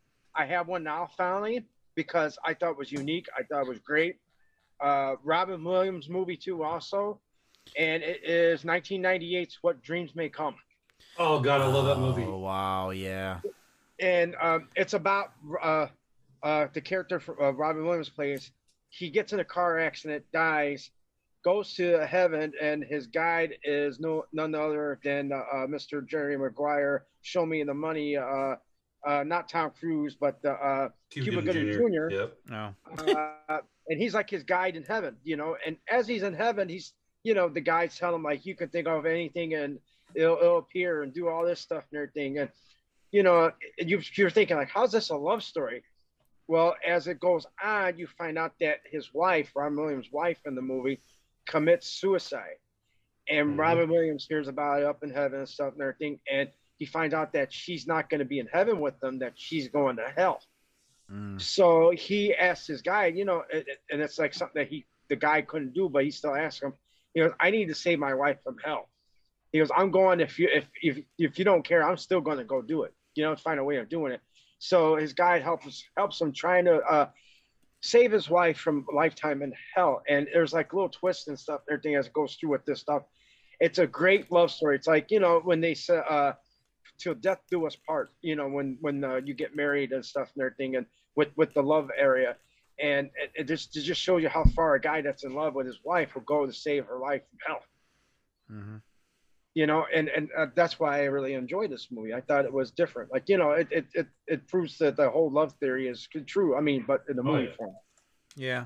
I have one now finally because I thought it was unique. I thought it was great. Uh, Robin Williams movie too, also, and it is nineteen ninety-eight's What Dreams May Come. Oh God, I love that movie. Oh, wow, yeah. And um, it's about uh, uh, the character for, uh, Robin Williams plays. He gets in a car accident, dies, goes to heaven, and his guide is no none other than uh, uh, Mister Jerry Maguire. Show me the money. Uh, uh, not Tom Cruise, but uh, uh, Cuba Gooding Junior Yep. No. uh, and he's like his guide in heaven, you know. And as he's in heaven, he's, you know, the guides tell him like, you can think of anything and it'll, it'll appear and do all this stuff and everything. And you know, you, you're thinking like, how's this a love story? Well, as it goes on, you find out that his wife, Robin Williams' wife in the movie, commits suicide, and Mhm. Robin Williams hears about it up in heaven and stuff and everything, and he finds out that she's not going to be in heaven with them, that she's going to hell. Mm. So he asks his guy, you know, and and it's like something that he, the guy couldn't do, but he still asks him, you know, I need to save my wife from hell. He goes, I'm going, if you, if, if, if you don't care, I'm still going to go do it, you know, find a way of doing it. So his guide helps, helps him trying to uh, save his wife from a lifetime in hell. And there's like little twists and stuff, everything as it goes through with this stuff. It's a great love story. It's like, you know, when they say, uh, till death do us part, you know, when, when uh, you get married and stuff and everything, and with, with the love area. And it, it just, it just shows you how far a guy that's in love with his wife will go to save her life from hell. Mm-hmm. You know, and, and uh, that's why I really enjoyed this movie. I thought it was different. Like, you know, it, it, it, it proves that the whole love theory is true. I mean, but in the Oh, movie yeah. form. Yeah.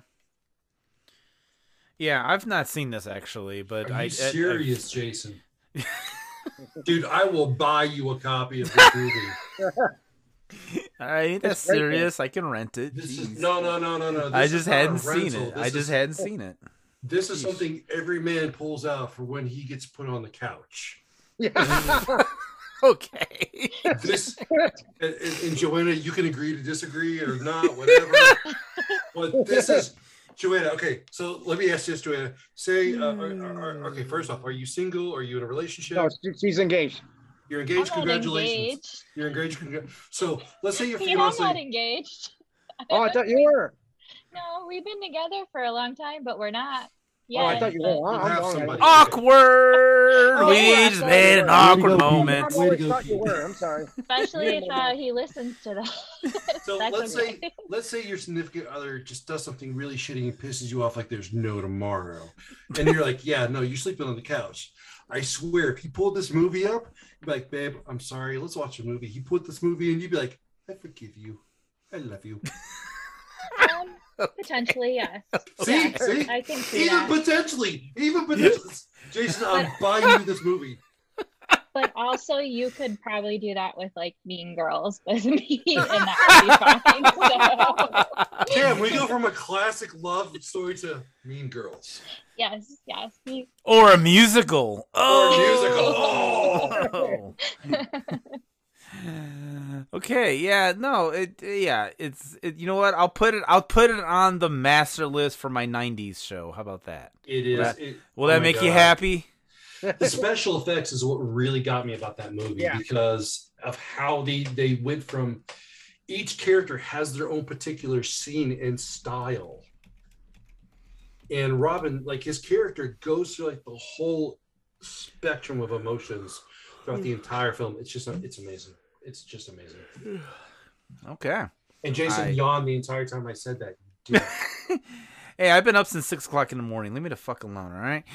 Yeah, I've not seen this actually, but Are I you I- serious, Jason? Dude, I will buy you a copy of this movie. I, ain't that It's great, serious. I can rent it. This Jeez. is no, no, no, no, no. This I is just not a hadn't seen rental. it. This I just is, hadn't seen it. This is Jeez. something every man pulls out for when he gets put on the couch. Yeah. Okay. This and, and, and Joanna, you can agree to disagree or not, whatever. But this is Joanna. Okay, so let me ask this, Joanna. Say, uh, are, are, are- okay, first off, are you single? Are you in a relationship? No, she- she's engaged. You're I'm engaged. not Congratulations. engaged. You're engaged. Congr- so let's say your Yeah, I'm not fiance. engaged. Oh, I thought you were. No, we've been together for a long time, but we're not. Yeah. Oh, I thought you were. You I'm have wrong. somebody. Awkward. Oh, we yeah, I just thought made you an were. awkward Way to go, Pete. moment. I Way to always go, thought you Pete. were. I'm sorry. Especially if Yeah, uh, he listens to that. So That's let's okay. say let's say your significant other just does something really shitty and pisses you off like there's no tomorrow. And you're like, yeah, no, you're sleeping on the couch. I swear, if he pulled this movie up, you'd be like, babe, I'm sorry, let's watch a movie. He put this movie in, you'd be like, I forgive you. I love you. Um, potentially, yes. See, Yeah, see? I can see Even that. potentially, even potentially. Jason, I'm buying you this movie. But also, you could probably do that with like Mean Girls with me, and that would be fine. So, Damn, we go from a classic love story to Mean Girls. yes, yes. You- Or a musical. Or a Oh. Okay, yeah, no, it, yeah, it's, it, you know what? I'll put it, I'll put it on the master list for my nineties show. How about that? It is. Will that, it, will oh that my make you God. happy? The special effects is what really got me about that movie Yeah. because of how they they went from each character has their own particular scene and style. And Robin, like his character goes through like the whole spectrum of emotions throughout the entire film. It's just it's amazing. It's just amazing. Okay. And Jason I- yawned the entire time I said that. Dude. Hey, I've been up since six o'clock in the morning. Leave me the fuck alone, all right?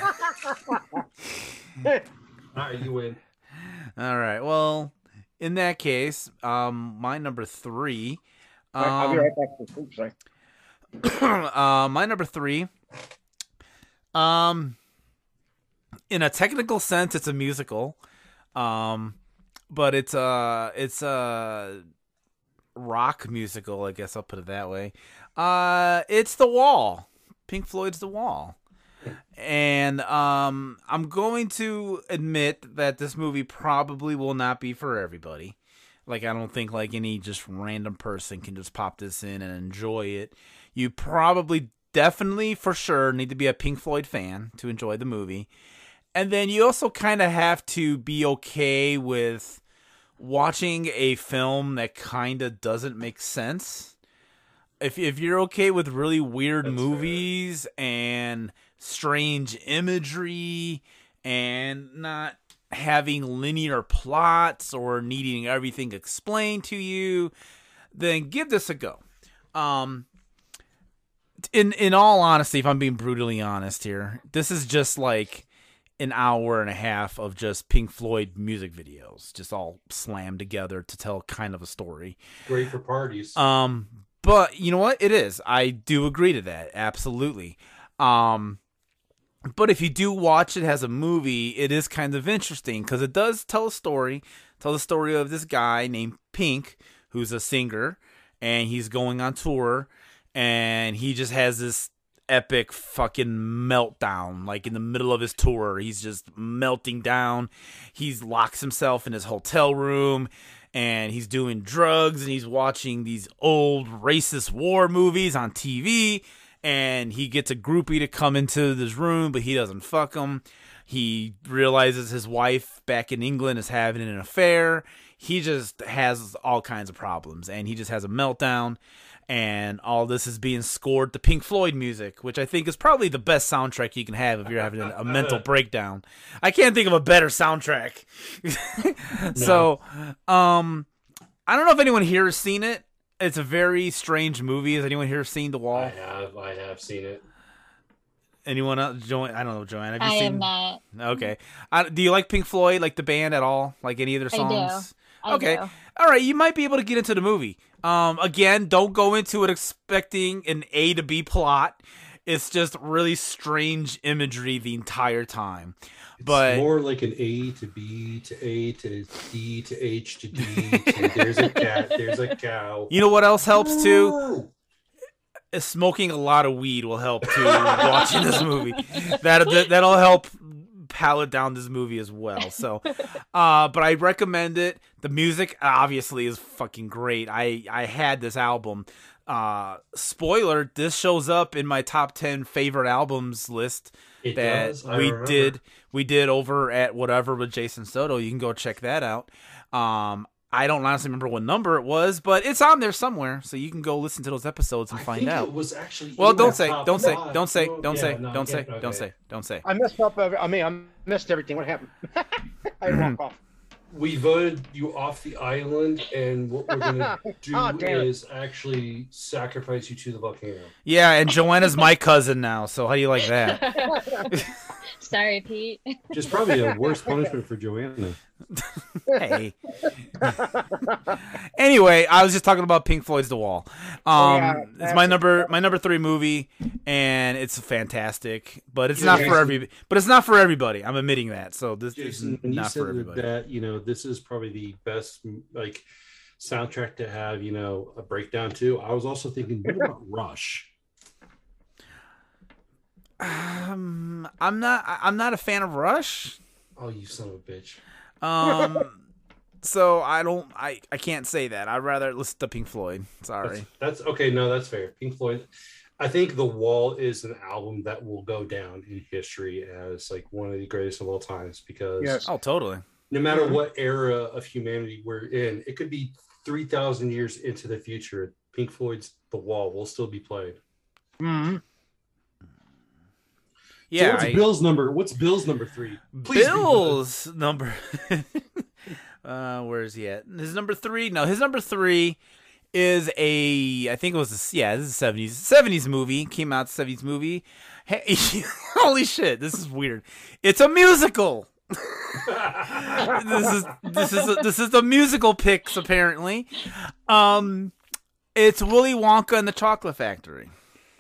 All right, you win. All right. Well, in that case, um, my number three. Um, I'll be right back. Oops, sorry. uh, my number three. Um, in a technical sense, it's a musical. Um, but it's a it's a rock musical. I guess I'll put it that way. Uh, it's The Wall. Pink Floyd's The Wall. And um, I'm going to admit that this movie probably will not be for everybody. Like, I don't think like any just random person can just pop this in and enjoy it. You probably, definitely, for sure, need to be a Pink Floyd fan to enjoy the movie. And then you also kind of have to be okay with watching a film that kind of doesn't make sense. If if you're okay with really weird That's movies and strange imagery and not having linear plots or needing everything explained to you, then give this a go. Um, in in all honesty, if I'm being brutally honest here, this is just like an hour and a half of just Pink Floyd music videos, just all slammed together to tell kind of a story. Great for parties. Um, but you know what? It is. I do agree to that. Absolutely. Um, but if you do watch it as a movie, it is kind of interesting because it does tell a story. Tell the story of this guy named Pink, who's a singer, and he's going on tour, and he just has this epic fucking meltdown, like in the middle of his tour. He's just melting down. He's locks himself in his hotel room, and he's doing drugs, and he's watching these old racist war movies on T V, and he gets a groupie to come into this room, but he doesn't fuck him. He realizes his wife back in England is having an affair. He just has all kinds of problems, and he just has a meltdown. And all this is being scored to Pink Floyd music, which I think is probably the best soundtrack you can have if you're having a, a mental breakdown. I can't think of a better soundtrack. So, um, I don't know if anyone here has seen it. It's a very strange movie. Has anyone here seen The Wall? I have, I have seen it. Anyone else? Joanne? I don't know, Joanne. Have you I seen? am not. Okay. I, do you like Pink Floyd, like the band at all? Like any of their I do. songs? I Okay. do. All right, you might be able to get into the movie. Um, again, don't go into it expecting an A to B plot. It's just really strange imagery the entire time. It's But more like an A to B to A to D to H to D. To, there's a cat. There's a cow. you know what else helps too? Is smoking a lot of weed will help too. Watching this movie, that that- that'll help palate down this movie as well. So, uh, but I recommend it. The music obviously is fucking great. I I had this album. Uh, spoiler: this shows up in my top ten favorite albums list It that does. I we remember. did we did over at whatever with Jason Soto. You can go check that out. Um, I don't honestly remember what number it was, but it's on there somewhere, so you can go listen to those episodes and I find think out. It was actually well, in don't that say, top don't say, five. don't say, No, don't yeah, say, no, don't say, okay. don't say, don't say. I messed up. Every, I mean, I missed everything. What happened? I walk off. We voted you off the island, and what we're gonna do Oh, damn it. is actually sacrifice you to the volcano. Yeah, and Joanna's my cousin now, so how do you like that? Sorry, Pete. Just probably a worse punishment for Joanna. Hey. Anyway, I was just talking about Pink Floyd's The Wall. Um, yeah, it's my number, my number three movie, and it's fantastic. But it's not for every. But it's not for everybody. I'm admitting that. So this Jason, is when you not said for everybody. that, you know, this is probably the best like soundtrack to have, you know, a breakdown to. I was also thinking, what about Rush? Um, I'm not. I'm not a fan of Rush. Oh, you son of a bitch! Um, so I don't. I I can't say that. I'd rather listen to Pink Floyd. Sorry. That's, that's okay. No, that's fair. Pink Floyd. I think The Wall is an album that will go down in history as like one of the greatest of all times because Yes. Oh, totally. no matter what era of humanity we're in, it could be three thousand years into the future. Pink Floyd's The Wall will still be played. Mm-hmm. Yeah. So what's I- Bill's number? What's Bill's number three? Please be good. Bill's number. uh, where is he at? His number three. No, his number three is a. I think it was a. Yeah, this is a seventies seventies movie. Came out seventies movie. Hey, holy shit! This is weird. It's a musical. this is this is a, this is the musical picks apparently. Um, it's Willy Wonka and the Chocolate Factory.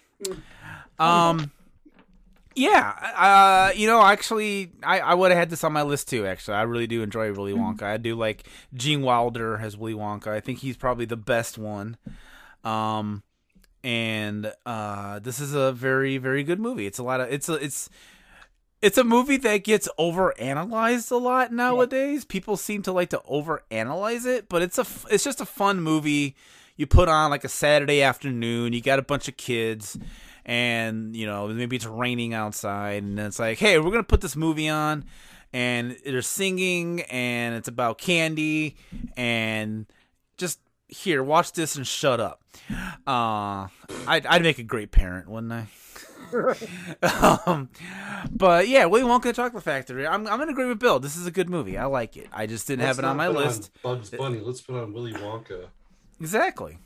Um. Yeah, uh, you know, actually, I, I would have had this on my list too. Actually, I really do enjoy Willy Wonka. I do like Gene Wilder as Willy Wonka. I think he's probably the best one. Um, and uh, this is a very, very good movie. It's a lot of it's a it's it's a movie that gets overanalyzed a lot nowadays. People seem to like to overanalyze it, but it's a it's just a fun movie you put on like a Saturday afternoon. You got a bunch of kids. And, you know, maybe it's raining outside, and it's like, hey, we're going to put this movie on, and they're singing, and it's about candy, and just, here, watch this and shut up. Uh, I'd, I'd make a great parent, wouldn't I? um, but, yeah, Willy Wonka and the Chocolate Factory, I'm, I'm going to agree with Bill. This is a good movie. I like it. I just didn't Let's have it on not my put list. Bugs Bunny. Let's put on Willy Wonka. Exactly.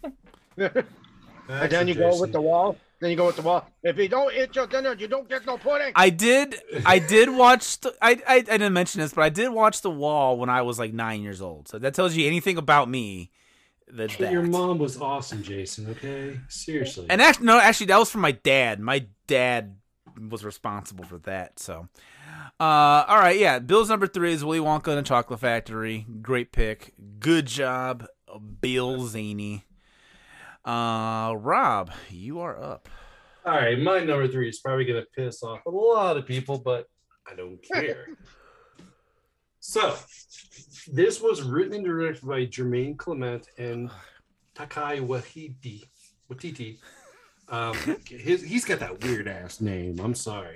And then you go with The Wall. Then you go with The Wall. If you don't eat your dinner, you don't get no pudding. I did. I did watch. The, I, I I didn't mention this, but I did watch The Wall when I was like nine years old. So that tells you anything about me. That's But that. your mom was awesome, Jason. Okay, seriously. And actually, no, actually, that was from my dad. My dad was responsible for that. So, uh, all right, yeah. Bill's number three is Willy Wonka and the Chocolate Factory. Great pick. Good job, Bill Zaney. Uh, Rob, you are up. All right, my number three is probably going to piss off a lot of people, but I don't care. So, this was written and directed by Jermaine Clement and Takai Waititi. Waititi. Um, his, he's got that weird ass name. I'm sorry.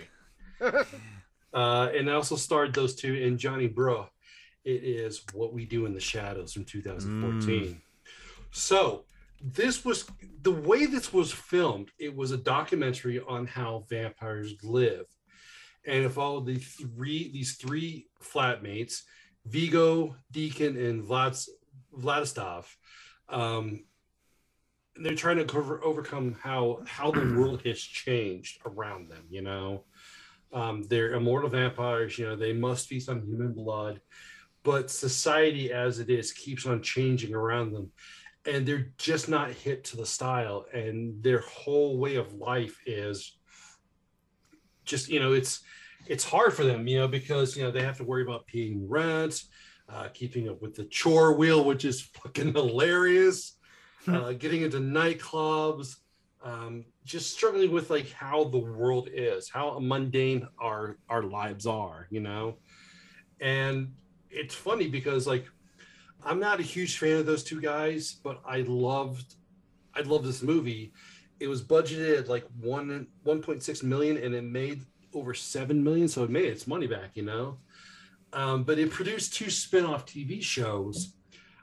Uh, and also starred those two in Johnny Bro. It is What We Do in the Shadows from two thousand fourteen. Mm. So, this was the way this was filmed. It was a documentary on how vampires live, and it followed the three these three flatmates, Vigo, Deacon, and Vlad Vladislav. Um, they're trying to cover, overcome how how the world has changed around them. You know, um, they're immortal vampires. You know, they must feast on human blood, but society as it is keeps on changing around them. And they're just not hip to the style, and their whole way of life is just, you know, it's it's hard for them, you know, because, you know, they have to worry about paying rent, uh, keeping up with the chore wheel, which is fucking hilarious, uh, getting into nightclubs, um, just struggling with like how the world is, how mundane our our lives are, you know. And it's funny because like, I'm not a huge fan of those two guys, but I loved, I loved this movie. It was budgeted at like one, one point six million, and it made over seven million. So it made its money back, you know. Um, but it produced two spin-off T V shows.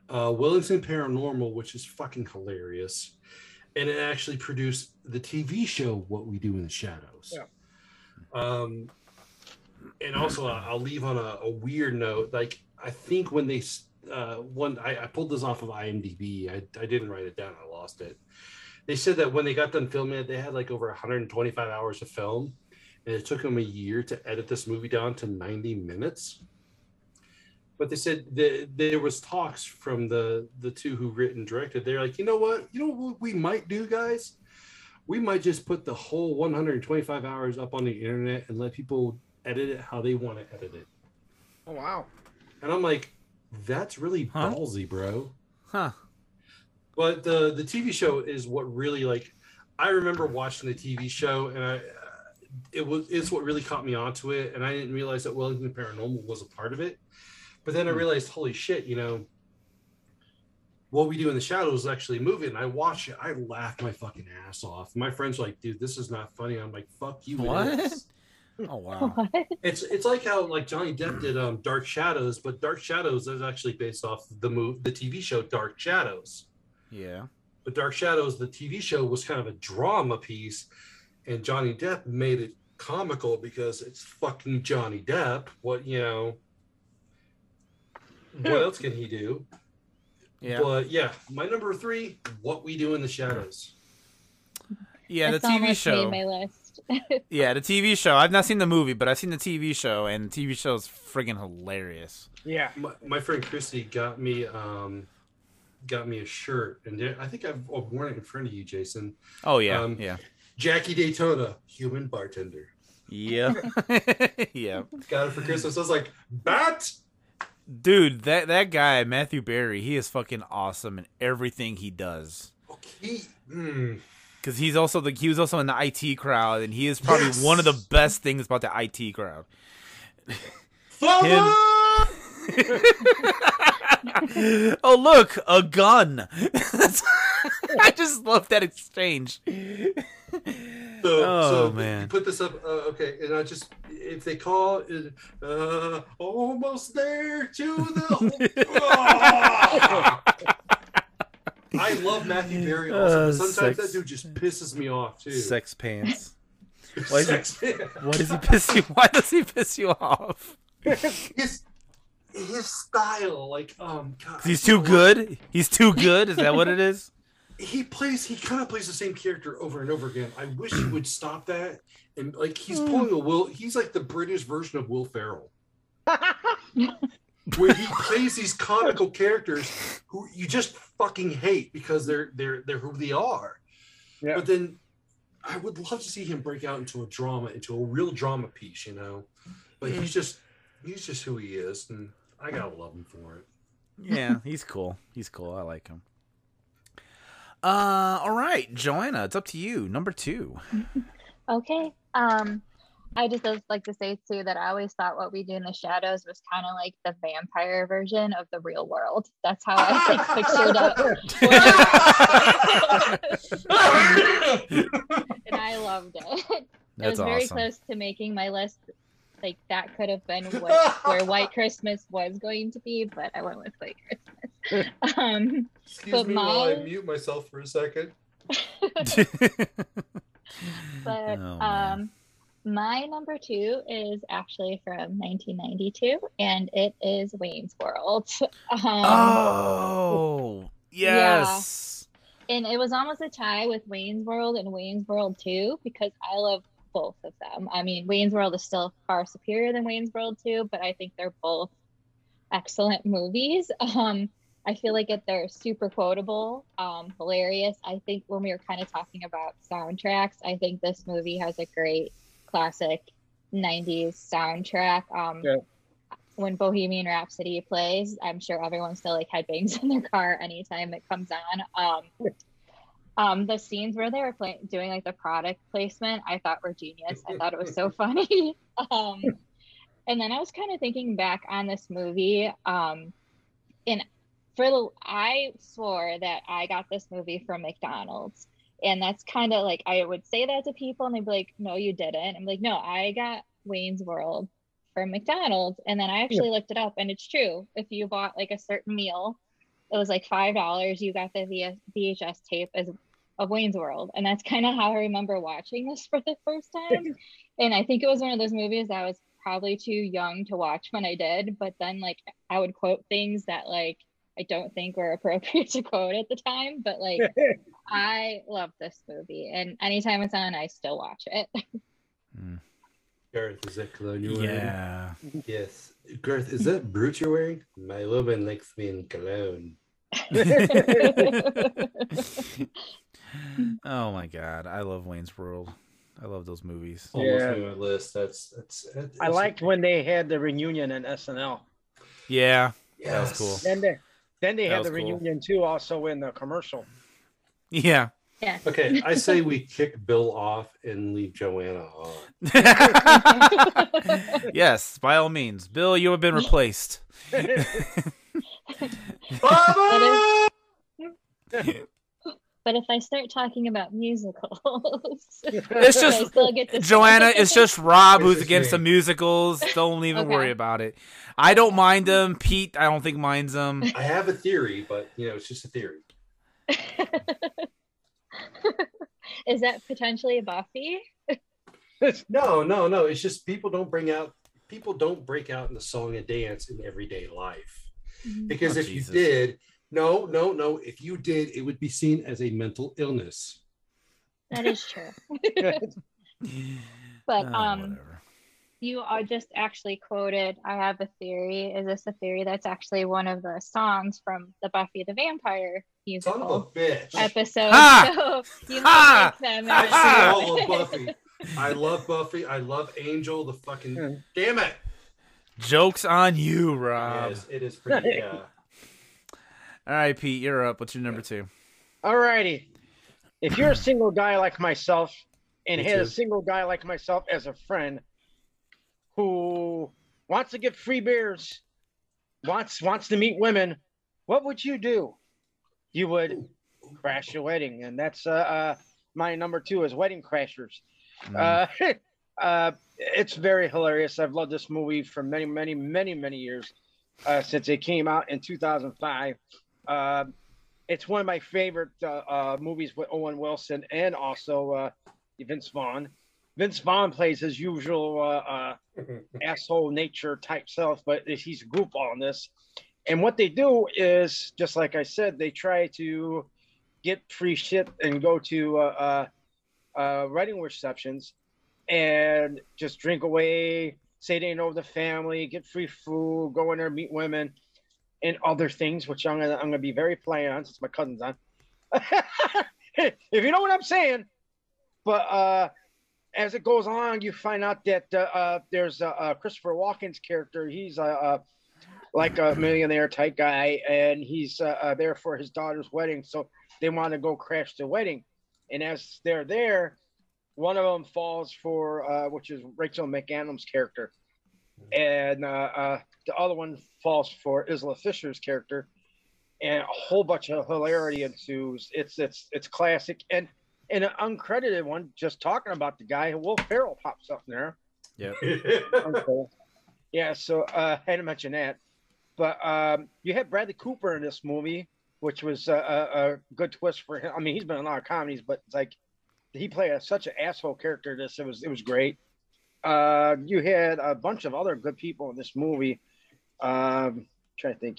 uh, Wellington Paranormal, which is fucking hilarious, and it actually produced the T V show What We Do in the Shadows. Yeah. Um, and also, uh, I'll leave on a, a weird note. Like, I think when they uh, one, I, I pulled this off of IMDb. I, I didn't write it down. I lost it. They said that when they got done filming it, they had like over one hundred twenty-five hours of film, and it took them a year to edit this movie down to ninety minutes. But they said that there was talks from the the two who written and directed. They're like, you know what? You know what we might do, guys? We might just put the whole one hundred twenty-five hours up on the internet and let people edit it how they want to edit it. Oh wow! And I'm like, that's really Huh? ballsy, bro. Huh. But the the T V show is what really, like, I remember watching the T V show, and I uh, it was it's what really caught me onto it, and I didn't realize that Wellington Paranormal was a part of it. But then I realized, holy shit, you know, What We Do in the Shadows is actually a movie, and I watched it. I laughed my fucking ass off. My friends were like, dude, this is not funny. I'm like, fuck you. it What? is. Oh wow. What? It's it's like how like Johnny Depp did um Dark Shadows, but Dark Shadows is actually based off the move the T V show Dark Shadows. Yeah. But Dark Shadows, the T V show, was kind of a drama piece, and Johnny Depp made it comical because it's fucking Johnny Depp. What you know? What else can he do? Yeah. But yeah, my number three, What We Do in the Shadows. Yeah, the It's T V almost show. made my list. Yeah, the T V show. I've not seen the movie, but I've seen the T V show, and the T V show is friggin' hilarious. Yeah. My, my friend Christy got me um got me a shirt, and there, I think I've, I've worn it in front of you, Jason. Oh yeah, Um, yeah, Jackie Daytona, human bartender. yeah, yeah. Got it for Christmas. I was like, bat. Dude, that that guy Matthew Berry, he is fucking awesome in everything he does. Okay. Mm. Because he's also the he was also in the I T crowd, and he is probably Yes! one of the best things about the I T crowd. Father! Oh look, a gun! I just love that exchange. So, Oh, so man. you put this up, uh, okay, and I just, if they call it, uh, almost there to the, Ah! I love Matthew Berry also, Uh, but sometimes sex- that dude just pisses me off too. Sex pants. Why is Sex. Why does he piss you? Why does he piss you off? his, his style, like, um, God, 'Cause he's too good. He's too good. Is that what it is? he plays he kind of plays the same character over and over again. I wish he would stop that. And like he's pulling a Will, he's like the British version of Will Ferrell. Where he plays these comical characters who you just fucking hate because they're they're they're who they are. Yeah. But then I would love to see him break out into a drama, into a real drama piece, you know. But he's just he's just who he is, and I gotta love him for it. Yeah, he's cool. He's cool. I like him. Uh, all right, Joanna, it's up to you. Number two. Okay. Um, I just always like to say too that I always thought What We Do in the Shadows was kind of like the vampire version of the real world. That's how I like pictured it. And I loved it. It That's was very awesome. close to making my list. Like that could have been what, where White Christmas was going to be, but I went with White Christmas. Um, Excuse But me while I my- mute myself for a second. but Oh, man. um, my number two is actually from nineteen ninety-two, and it is Wayne's World. Um, Oh, yes. And it was almost a tie with Wayne's World and Wayne's World two because I love both of them. I mean, Wayne's World is still far superior than Wayne's World two, but I think they're both excellent movies. Um, I feel like it, they're super quotable, um, hilarious. I think when we were kind of talking about soundtracks, I think this movie has a great classic nineties soundtrack. Um, Yeah. When Bohemian Rhapsody plays, I'm sure everyone still like headbangs in their car anytime it comes on. Um, um, the scenes where they were play- doing like the product placement, I thought were genius. I thought it was so funny. um, and then I was kind of thinking back on this movie, um, and for the I swore that I got this movie from McDonald's, and that's kind of like I would say that to people, and they'd be like, "No, you didn't." I'm like, "No, I got Wayne's World from McDonald's," and then I actually looked it up, and it's true. If you bought like a certain meal it was like five dollars. You got the V H S tape as of Wayne's World, and that's kind of how I remember watching this for the first time. And I think it was one of those movies that I was probably too young to watch when I did, but then like I would quote things that like I don't think were appropriate to quote at the time, but like I love this movie, and anytime it's on, I still watch it. Mm. Gareth, is that cologne you're wearing? Yeah. Yes. Gareth, is that brute you're wearing? My woman likes me in cologne. Oh my god, I love Wayne's World. I love those movies. Almost Yeah. made my list. That's that's. that's I liked when they had the reunion in S N L. Yeah, Yes. that was cool. Then they then they That had the was cool. reunion too, also in the commercial. Yeah. Yeah. Okay, I say we kick Bill off and leave Joanna on. Yes, by all means. Bill, you have been replaced. Baba! But if I start talking about musicals, It's do I just still get to Joanna, say- it's just Rob It's who's just against me. the musicals. Don't even Okay. worry about it. I don't mind them. Pete, I don't think minds them. I have a theory, but you know, it's just a theory. Is that potentially a Buffy? No, no, no. It's just people don't bring out people don't break out in the song and dance in everyday life. Because Oh, if Jesus. you did, no, no, no. If you did, it would be seen as a mental illness. That is true. But Oh, um, whatever. you are just actually quoted, I have a theory. Is this a theory that's actually one of the songs from the Buffy the Vampire Son of a musical bitch. episode? Ha! So you Ha! might like them. I and- see all of Buffy. I love Buffy. I love Angel. The fucking damn it. Joke's on you, Rob. Yes, it is pretty. Yeah. All right, Pete, you're up. What's your number two? Alrighty. If you're a single guy like myself and Me had a too. single guy like myself as a friend who wants to get free beers, wants wants to meet women, what would you do? You would crash a wedding, and that's uh, uh my number two is Wedding Crashers. Mm. Uh, uh, it's very hilarious. I've loved this movie for many, many, many, many years uh, since it came out in two thousand five. Uh, it's one of my favorite uh, uh, movies with Owen Wilson and also uh, Vince Vaughn. Vince Vaughn plays his usual uh, uh, asshole nature type self, but he's a goofball in this. And what they do is, just like I said, they try to get free shit and go to uh, uh, uh, wedding receptions and just drink away, say they know the family, get free food, go in there, meet women, and other things, which I'm gonna I'm gonna be very play on since my cousin's on. If you know what I'm saying. But uh, as it goes on, you find out that uh, uh, there's uh, uh, Christopher Walken's character. He's a uh, uh, like a millionaire type guy, and he's uh, uh, there for his daughter's wedding. So they want to go crash the wedding, and as they're there, one of them falls for uh, which is Rachel McAdams' character, and uh, uh, the other one falls for Isla Fisher's character, and a whole bunch of hilarity ensues. It's it's it's classic, and and an uncredited one, just talking about the guy, Will Ferrell pops up in there. Yep. Okay. Yeah, so uh, I had to mention that. But um, you had Bradley Cooper in this movie, which was a, a, a good twist for him. I mean, he's been in a lot of comedies, but it's like he played a, such an asshole character. This it was it was great. Uh, you had a bunch of other good people in this movie. Um, trying to think,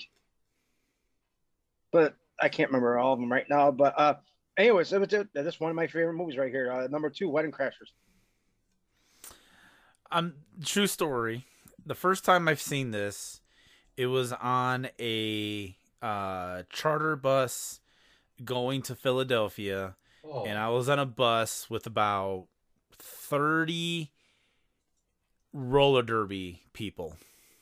but I can't remember all of them right now. But uh, anyways, it was it. This is one of my favorite movies right here. Uh, number two, Wedding Crashers. Um, true story. The first time I've seen this, it was on a uh, charter bus going to Philadelphia, Oh, and I was on a bus with about thirty roller derby people.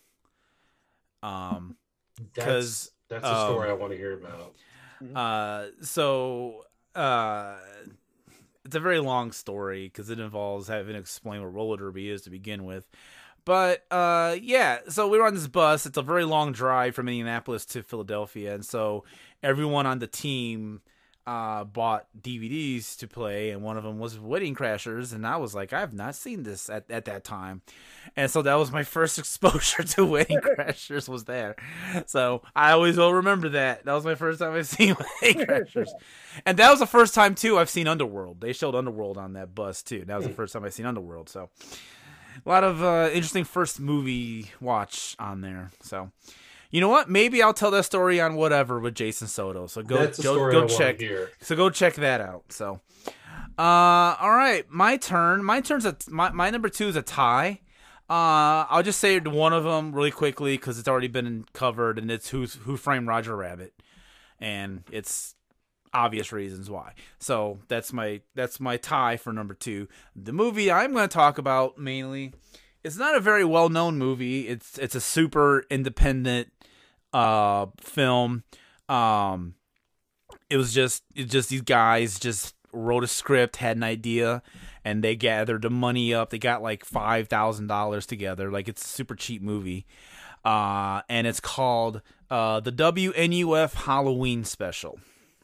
Um, that's 'cause, that's a story um, I want to hear about. uh, so uh, it's a very long story because it involves having to explain what roller derby is to begin with. But uh, yeah, so we were on this bus. It's a very long drive from Indianapolis to Philadelphia, and so everyone on the team uh, bought D V Ds to play, and one of them was Wedding Crashers, and I was like, I have not seen this at, at that time. And so that was my first exposure to Wedding Crashers was there. So I always will remember that. That was my first time I've seen Wedding Crashers. And that was the first time, too, I've seen Underworld. They showed Underworld on that bus, too. That was the first time I've seen Underworld. So a lot of uh, interesting first movie watch on there. So you know what? Maybe I'll tell that story on Whatever with Jason Soto. So go That's a go, story go I check. wanna hear. So go check that out. So uh, all right, my turn. My turn's a my my number two is a tie. Uh, I'll just say one of them really quickly because it's already been covered, and it's Who's Who Framed Roger Rabbit, and it's obvious reasons why. So that's my that's my tie for number two. The movie I'm going to talk about mainly, it's not a very well known movie. It's it's a super independent uh film. Um, it was just it just these guys just wrote a script, had an idea, and they gathered the money up. They got like five thousand dollars together. Like, it's a super cheap movie. Uh, and it's called uh, the W N U F Halloween Special.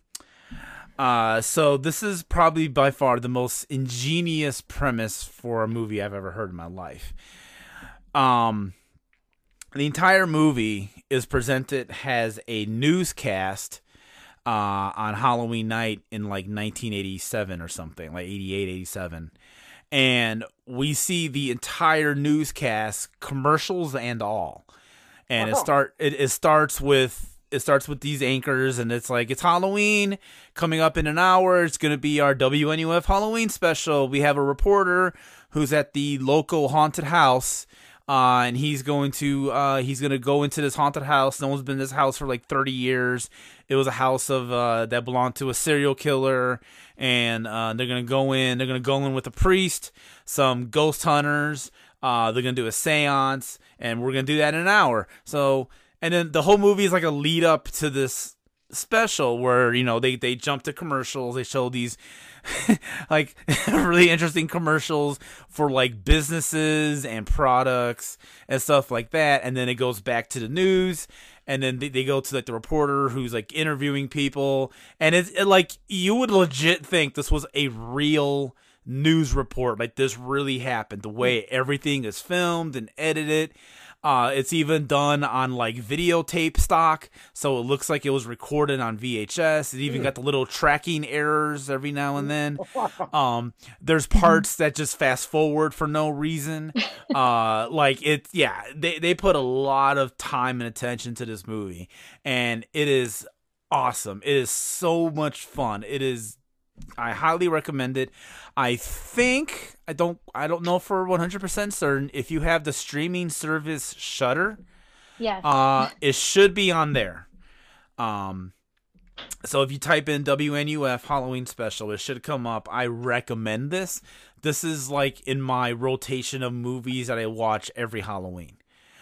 Uh, so this is probably by far the most ingenious premise for a movie I've ever heard in my life. Um, the entire movie is presented as a newscast Uh, on Halloween night in like nineteen eighty-seven or something, like eighty-eight, eighty-seven. And we see the entire newscast, commercials and all. And it start it, it starts with it starts with these anchors, and it's like, it's Halloween coming up in an hour. It's going to be our W N U F Halloween special. We have a reporter who's at the local haunted house. Uh, and he's going to uh, he's going to go into this haunted house. No one's been in this house for like thirty years. It was a house of uh, that belonged to a serial killer, and uh, they're going to go in. They're going to go in with a priest, some ghost hunters. Uh, they're going to do a seance, and we're going to do that in an hour. So, and then the whole movie is like a lead up to this special where, you know, they they jump to commercials. They show these like really interesting commercials for like businesses and products and stuff like that, and then it goes back to the news, and then they, they go to like the reporter who's like interviewing people, and it's it, like, you would legit think this was a real news report, like this really happened, the way everything is filmed and edited. Uh, it's even done on like videotape stock, so it looks like it was recorded on V H S. It even got the little tracking errors every now and then. Um, there's parts that just fast forward for no reason. Uh, like it, yeah, they they put a lot of time and attention to this movie, and it is awesome. It is so much fun. It is. I highly recommend it. I think I don't I don't know for one hundred percent certain if you have the streaming service Shudder. Yes. Uh it should be on there. Um so if you type in W N U F Halloween Special, it should come up. I recommend this. This is like in my rotation of movies that I watch every Halloween.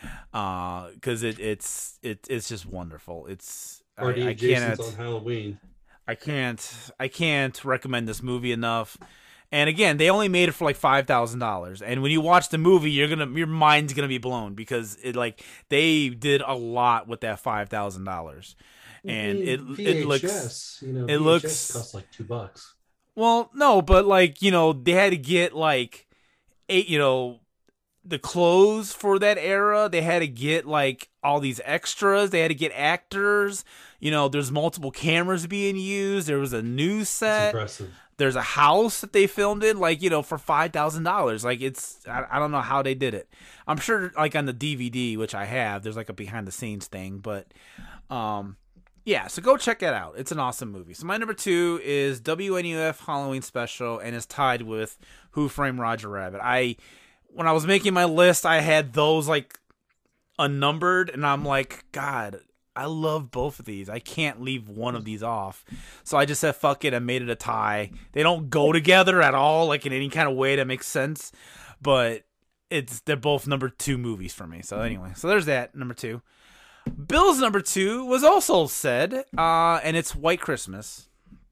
Uh cuz it it's it it's just wonderful. It's I, I Jason's can't on Halloween. I can't I can't recommend this movie enough. And again, they only made it for like five thousand dollars. And when you watch the movie, you're going to your mind's going to be blown because it like they did a lot with that five thousand dollars. And it V H S, it looks you know, it V H S looks costs like two bucks. Well, no, but like, you know, they had to get like eight, you know, the clothes for that era. They had to get like all these extras. They had to get actors. You know, there's multiple cameras being used. There was a news set. Impressive. There's a house that they filmed in, like, you know, for five thousand dollars. Like, it's, I, I don't know how they did it. I'm sure, like, on the D V D, which I have, there's, like, a behind-the-scenes thing. But, um, yeah, so go check that out. It's an awesome movie. So my number two is W N U F Halloween Special, and it's tied with Who Framed Roger Rabbit. I, when I was making my list, I had those, like, unnumbered, and I'm like, God, I love both of these. I can't leave one of these off. So I just said, fuck it, and made it a tie. They don't go together at all, like in any kind of way that makes sense. But it's they're both number two movies for me. So anyway, so there's that, number two. Bill's number two was also said, uh, and it's White Christmas.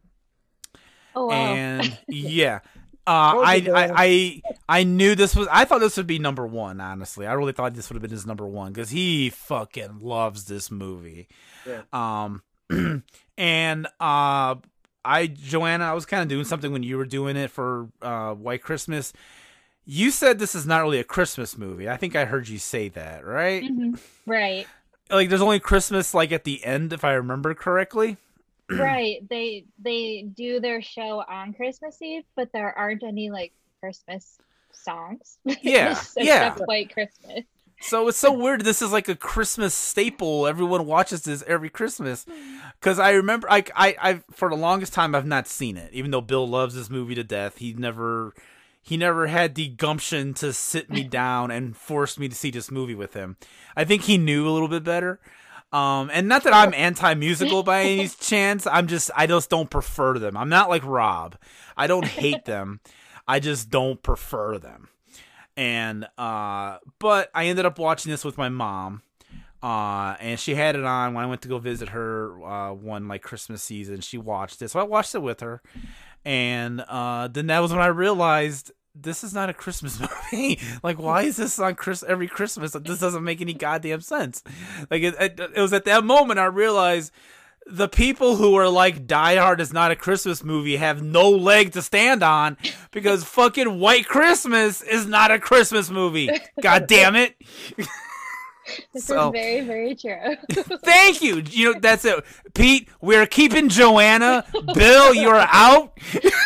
Oh, wow. And yeah. Uh, I, I I I knew this was. I thought this would be number one. Honestly, I really thought this would have been his number one because he fucking loves this movie. Yeah. Um, and uh, I Joanna, I was kind of doing something when you were doing it for uh, White Christmas. You said this is not really a Christmas movie. I think I heard you say that, right? Mm-hmm. Right. Like, there's only Christmas like at the end, if I remember correctly. Right. They they do their show on Christmas Eve, but there aren't any like Christmas songs. Yeah, Except yeah. White Christmas. So it's so weird. This is like a Christmas staple. Everyone watches this every Christmas. Because I remember, like, I, I, for the longest time, I've not seen it. Even though Bill loves this movie to death, he never, he never had the gumption to sit me down and force me to see this movie with him. I think he knew a little bit better. Um, and not that I'm anti-musical by any chance. I'm just, I just don't prefer them. I'm not like Rob. I don't hate them. I just don't prefer them. And, uh, but I ended up watching this with my mom, uh, and she had it on when I went to go visit her, uh, one like Christmas season. She watched it. So I watched it with her. And, uh, then that was when I realized this is not a Christmas movie. Like, why is this on Chris every Christmas? This doesn't make any goddamn sense. Like, it, it, it was at that moment I realized the people who are like Die Hard is not a Christmas movie have no leg to stand on because fucking White Christmas is not a Christmas movie. God damn it. This So- is very, very true. Thank you. You know, that's it. Pete, we're keeping Joanna. Bill, you're out.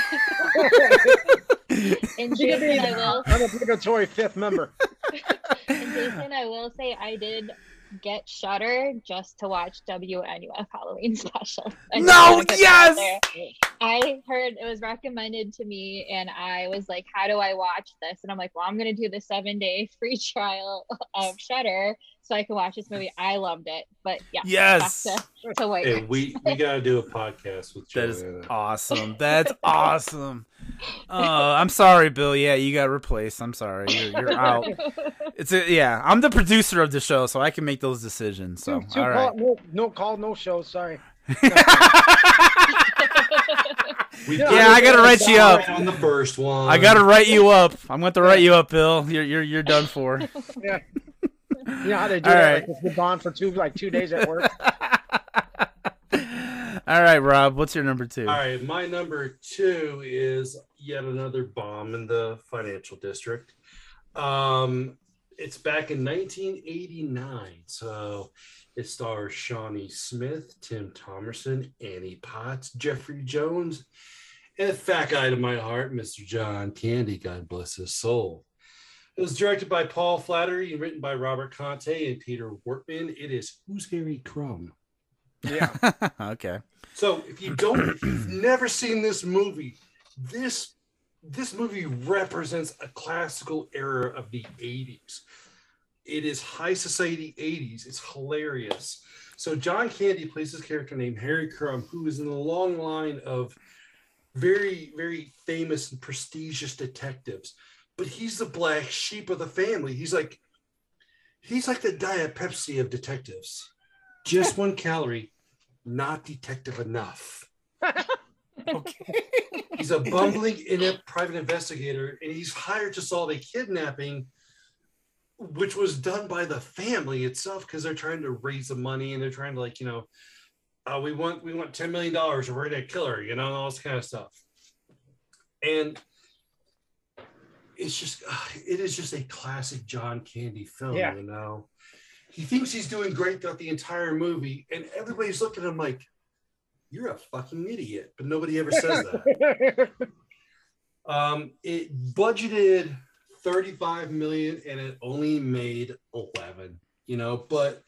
And Jason, I will Unobligatory fifth member. and Jason, I will say I did get Shudder just to watch W N U F Halloween special. I just No, wanna put that out yes! there. I heard it was recommended to me, and I was like, "How do I watch this?" And I'm like, "Well, I'm gonna do the seven day free trial of Shudder so I can watch this movie." I loved it, but yeah, Yes. back to, to White. Hey, we we gotta do a podcast with That is Joanna. awesome. That's awesome. Uh, I'm sorry, Bill. Yeah, you got replaced. I'm sorry. You're, you're out. It's a, yeah. I'm the producer of the show, so I can make those decisions. So Two, two all call, right. no, no call, no show. Sorry. We Yeah, Yeah, I gotta write you up. on the first one. I gotta write you up. I'm going to write you up, Bill. You're you're you're done for. Yeah. You know how they do All that? right. Like if you're gone for two, like two days at work. All right, Rob. What's your number two? All right, my number two is yet another bomb in the financial district. Um, it's back in nineteen eighty-nine, so it stars Shawnee Smith, Tim Thomerson, Annie Potts, Jeffrey Jones, and a fat guy to my heart, Mister John Candy. God bless his soul. It was directed by Paul Flattery and written by Robert Conte and Peter Wortman. It is Who's Harry Crumb? Yeah. Okay. So if you don't, if you've never seen this movie, this this movie represents a classical era of the eighties. It is high society eighties. It's hilarious. So John Candy plays this character named Harry Crumb, who is in a long line of very, very famous and prestigious detectives. But he's the black sheep of the family. He's like, he's like the Diet Pepsi of detectives. Just one calorie. Not detective enough. Okay. He's a bumbling, inept private investigator, and he's hired to solve a kidnapping, which was done by the family itself because they're trying to raise the money and they're trying to, like, you know, uh, we want we want ten million dollars, or we're gonna kill her, you know, all this kind of stuff. And it's just, uh, it is just a classic John Candy film, Yeah. you know. He thinks he's doing great throughout the entire movie, and everybody's looking at him like, you're a fucking idiot, but nobody ever says that. um, it budgeted thirty-five million and it only made eleven, you know, but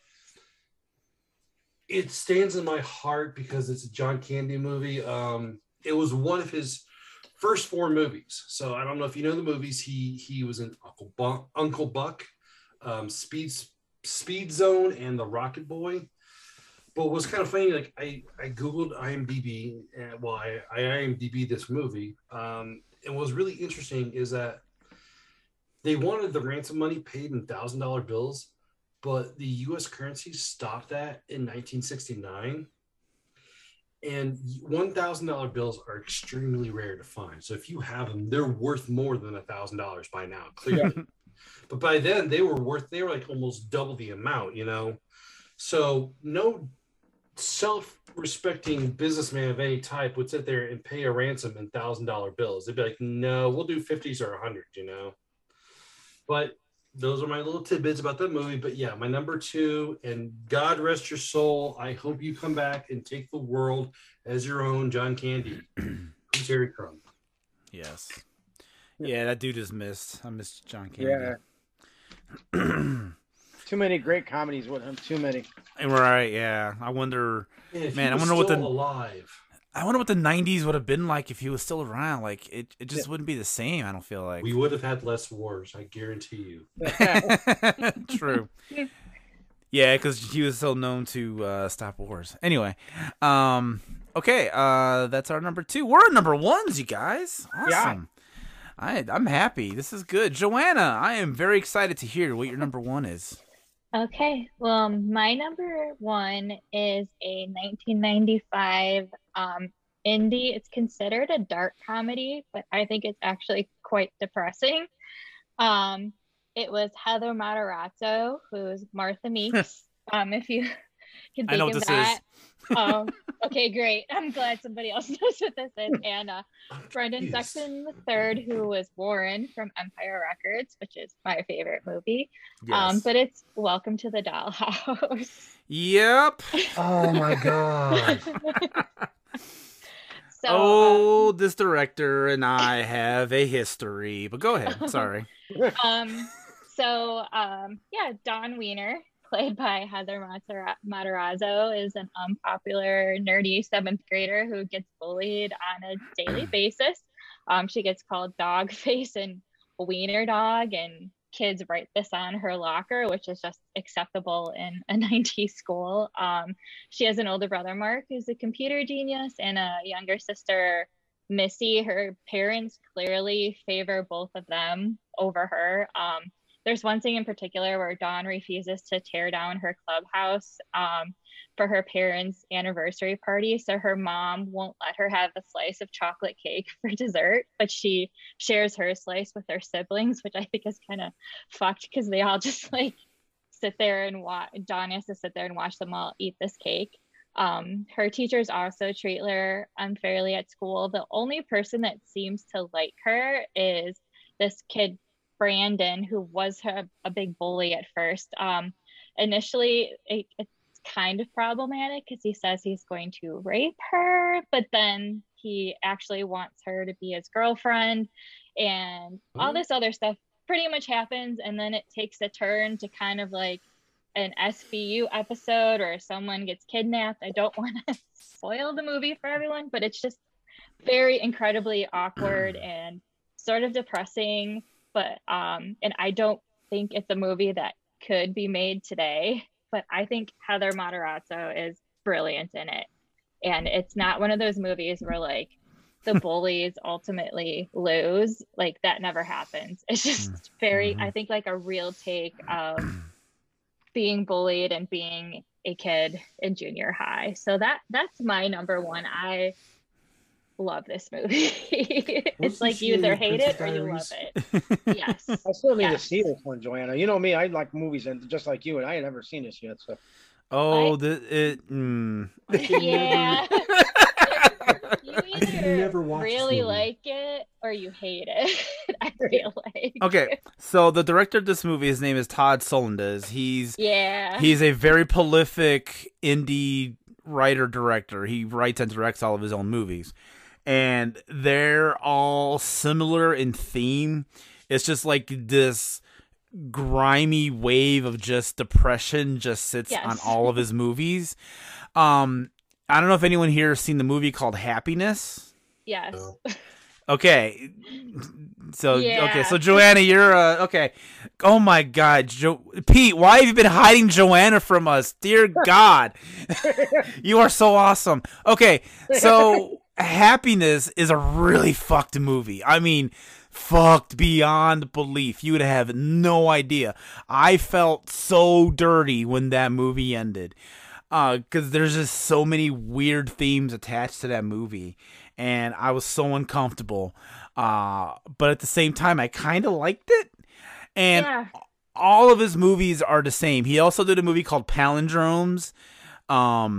it stands in my heart because it's a John Candy movie. Um, it was one of his first four movies. So I don't know if you know the movies. He he was in Uncle Buck, Uncle Buck, um, Speed Speed Zone, and The Rocket Boy. But what's kind of funny, like I, I Googled IMDb, and well, I, I IMDb this movie. Um, and what's really interesting is that they wanted the ransom money paid in thousand dollar bills, but the U S currency stopped that in nineteen sixty-nine. And one thousand dollar bills are extremely rare to find. So if you have them, they're worth more than a thousand dollars by now, clearly. But by then they were worth, they were like almost double the amount, you know? So no self-respecting businessman of any type would sit there and pay a ransom in thousand dollar bills. They'd be like, no, we'll do fifties or a hundred, you know. But those are my little tidbits about that movie. But yeah, my number two, and God rest your soul, I hope you come back and take the world as your own, John Candy. Terry Crumb. Yes. Yeah, that dude is missed. I miss John Candy. Yeah. Too many great comedies with him. Too many. Right, yeah. I wonder, yeah, man, I wonder what the alive. I wonder what the nineties would have been like if he was still around. Like, it, it just yeah. wouldn't be the same, I don't feel like. We would have had less wars, I guarantee you. True. Yeah, because he was so known to uh, stop wars. Anyway, um, okay, uh, that's our number two. We're at number ones, you guys. Awesome. Yeah. I, I'm happy. This is good. Joanna, I am very excited to hear what your number one is. Okay, well, my number one is a nineteen ninety-five um, indie. It's considered a dark comedy, but I think it's actually quite depressing. Um, it was Heather Matarazzo, who's Martha Meeks. um, if you can think I know of what this that. is. um, okay, great. I'm glad somebody else knows what this is. And uh, Brendan yes. Sexton the third, who was Warren from Empire Records, which is my favorite movie. Yes. Um, but it's Welcome to the Dollhouse. Yep. Oh my God. so, oh, um, this director and I have a history. But go ahead. Sorry. um. So, um. Yeah, Dawn Wiener, played by Heather Matarazzo, is an unpopular, nerdy seventh grader who gets bullied on a daily basis. Um, she gets called dog face and wiener dog, and kids write this on her locker, which is just acceptable in a nineties school. Um, she has an older brother, Mark, who's a computer genius, and a younger sister, Missy. Her parents clearly favor both of them over her. Um, There's one scene in particular where Dawn refuses to tear down her clubhouse um, for her parents' anniversary party. So her mom won't let her have a slice of chocolate cake for dessert, but she shares her slice with her siblings, which I think is kind of fucked because they all just like sit there and watch. Dawn has to sit there and watch them all eat this cake. Um, her teachers also treat her unfairly at school. The only person that seems to like her is this kid, Brandon, who was a, a big bully at first. Um, initially, it, it's kind of problematic because he says he's going to rape her, but then he actually wants her to be his girlfriend, and mm-hmm. all this other stuff pretty much happens, and then it takes a turn to kind of like an S V U episode or someone gets kidnapped. I don't want to spoil the movie for everyone, but it's just very incredibly awkward and sort of depressing. But um, and I don't think it's a movie that could be made today, but I think Heather Matarazzo is brilliant in it. And it's not one of those movies where like the bullies ultimately lose. Like that never happens. It's just very, I think like a real take of being bullied and being a kid in junior high. So that that's my number one. I love this movie. It's like you either hate it or you love it. Yes. I still need yes. to see this one, Joanna. You know me, I like movies, and just like you, and I ain't never seen this yet. So. Oh, the it. Mm. Yeah. You either never really like it or you hate it. I feel like. Okay, so the director of this movie, his name is Todd Solondz. He's yeah. He's a very prolific indie writer director. He writes and directs all of his own movies. And they're all similar in theme. It's just like this grimy wave of just depression just sits yes. on all of his movies. Um, I don't know if anyone here has seen the movie called Happiness. Yes. Okay. So yeah. okay, so Joanna, you're uh okay. Oh my God, jo- Pete, why have you been hiding Joanna from us? Dear God, you are so awesome. Okay, so Happiness is a really fucked movie. I mean, fucked beyond belief. You would have no idea. I felt so dirty when that movie ended, uh, because there's just so many weird themes attached to that movie, and I was so uncomfortable. Uh, but at the same time, I kind of liked it, and yeah. all of his movies are the same. He also did a movie called Palindromes, um,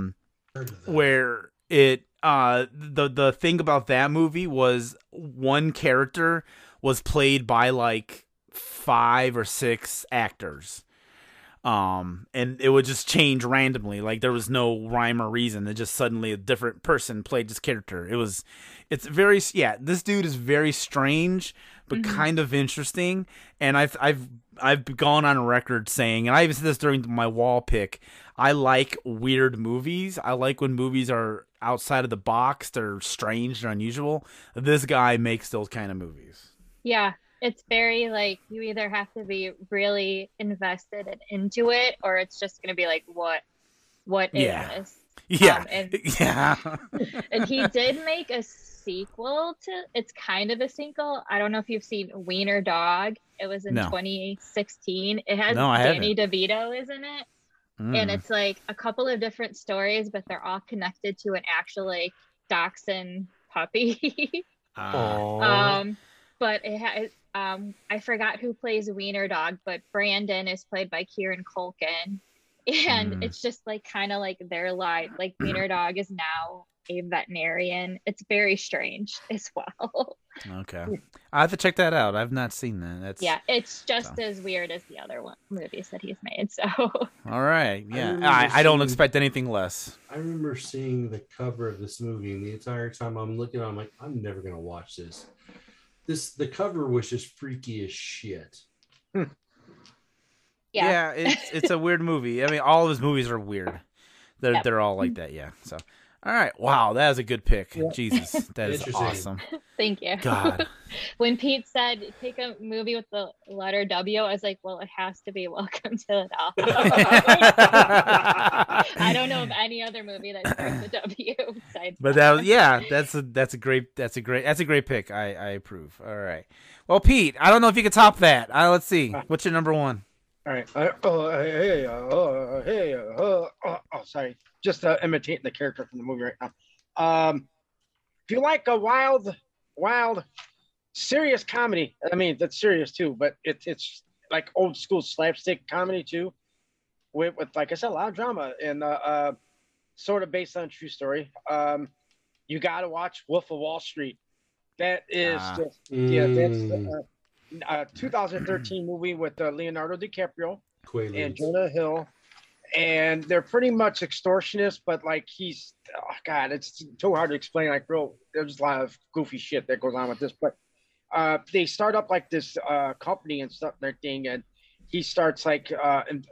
Heard of that. where it uh the the thing about that movie was one character was played by like five or six actors. Um, and it would just change randomly. Like there was no rhyme or reason. It just suddenly a different person played this character. It was, it's very, yeah, this dude is very strange, but Mhm. kind of interesting. And I've, I've, I've gone on record saying, and I even said this during my wall pick, I like weird movies. I like when movies are outside of the box. They're strange, they're unusual. This guy makes those kind of movies. Yeah, it's very like you either have to be really invested and into it, or it's just gonna be like, what, what is Yeah. this? Yeah. Um, and yeah. and he did make a sequel to. It's kind of a sequel. I don't know if you've seen Wiener Dog. It was in No. twenty sixteen. It has No, I Danny DeVito is in it, Mm. and it's like a couple of different stories, but they're all connected to an actual like dachshund puppy. Uh, Um, but it has um I forgot who plays Wiener Dog, but Brandon is played by Kieran Culkin, and Mm. it's just like kind of like their life. Like Wiener Dog is now a veterinarian. It's very strange as well. okay. I have to check that out. I've not seen that. That's Yeah, it's just So. as weird as the other one movies that he's made. So All right. Yeah. remember I, I don't seeing- expect anything less. I remember seeing the cover of this movie, and the entire time I'm looking, I'm like, I'm never gonna watch this. This the cover was just freaky as shit. yeah, it's it's a weird movie. I mean, all of his movies are weird. They're Yep. they're all like that. Yeah. So, all right. Wow, that is a good pick. Yeah. Jesus, that is Interesting. awesome. thank you. God. When Pete said pick a movie with the letter W, I was like, well, it has to be Welcome to the Doll. I don't know of any other movie that starts with W. Besides But that was yeah. That's a that's a great that's a great that's a great pick. I I approve. All right. Well, Pete, I don't know if you could top that. Uh, let's see. What's your number one? All right. Uh, oh, hey, uh, uh, hey, uh, uh, oh, oh, sorry. Just uh, imitating the character from the movie right now. Um, if you like a wild, wild, serious comedy, I mean, that's serious too, but it, it's like old school slapstick comedy too, with, with like I said, a lot of drama and uh, uh, sort of based on a true story. Um, you got to watch Wolf of Wall Street. That is Ah. just, yeah, that's Mm, uh, a two thousand thirteen movie with uh, Leonardo DiCaprio and Quaaludes. Jonah Hill, and they're pretty much extortionists, but like he's, oh God, it's too hard to explain. Like, real, there's a lot of goofy shit that goes on with this, but uh, they start up like this uh, company and stuff, and everything, and he starts like uh, and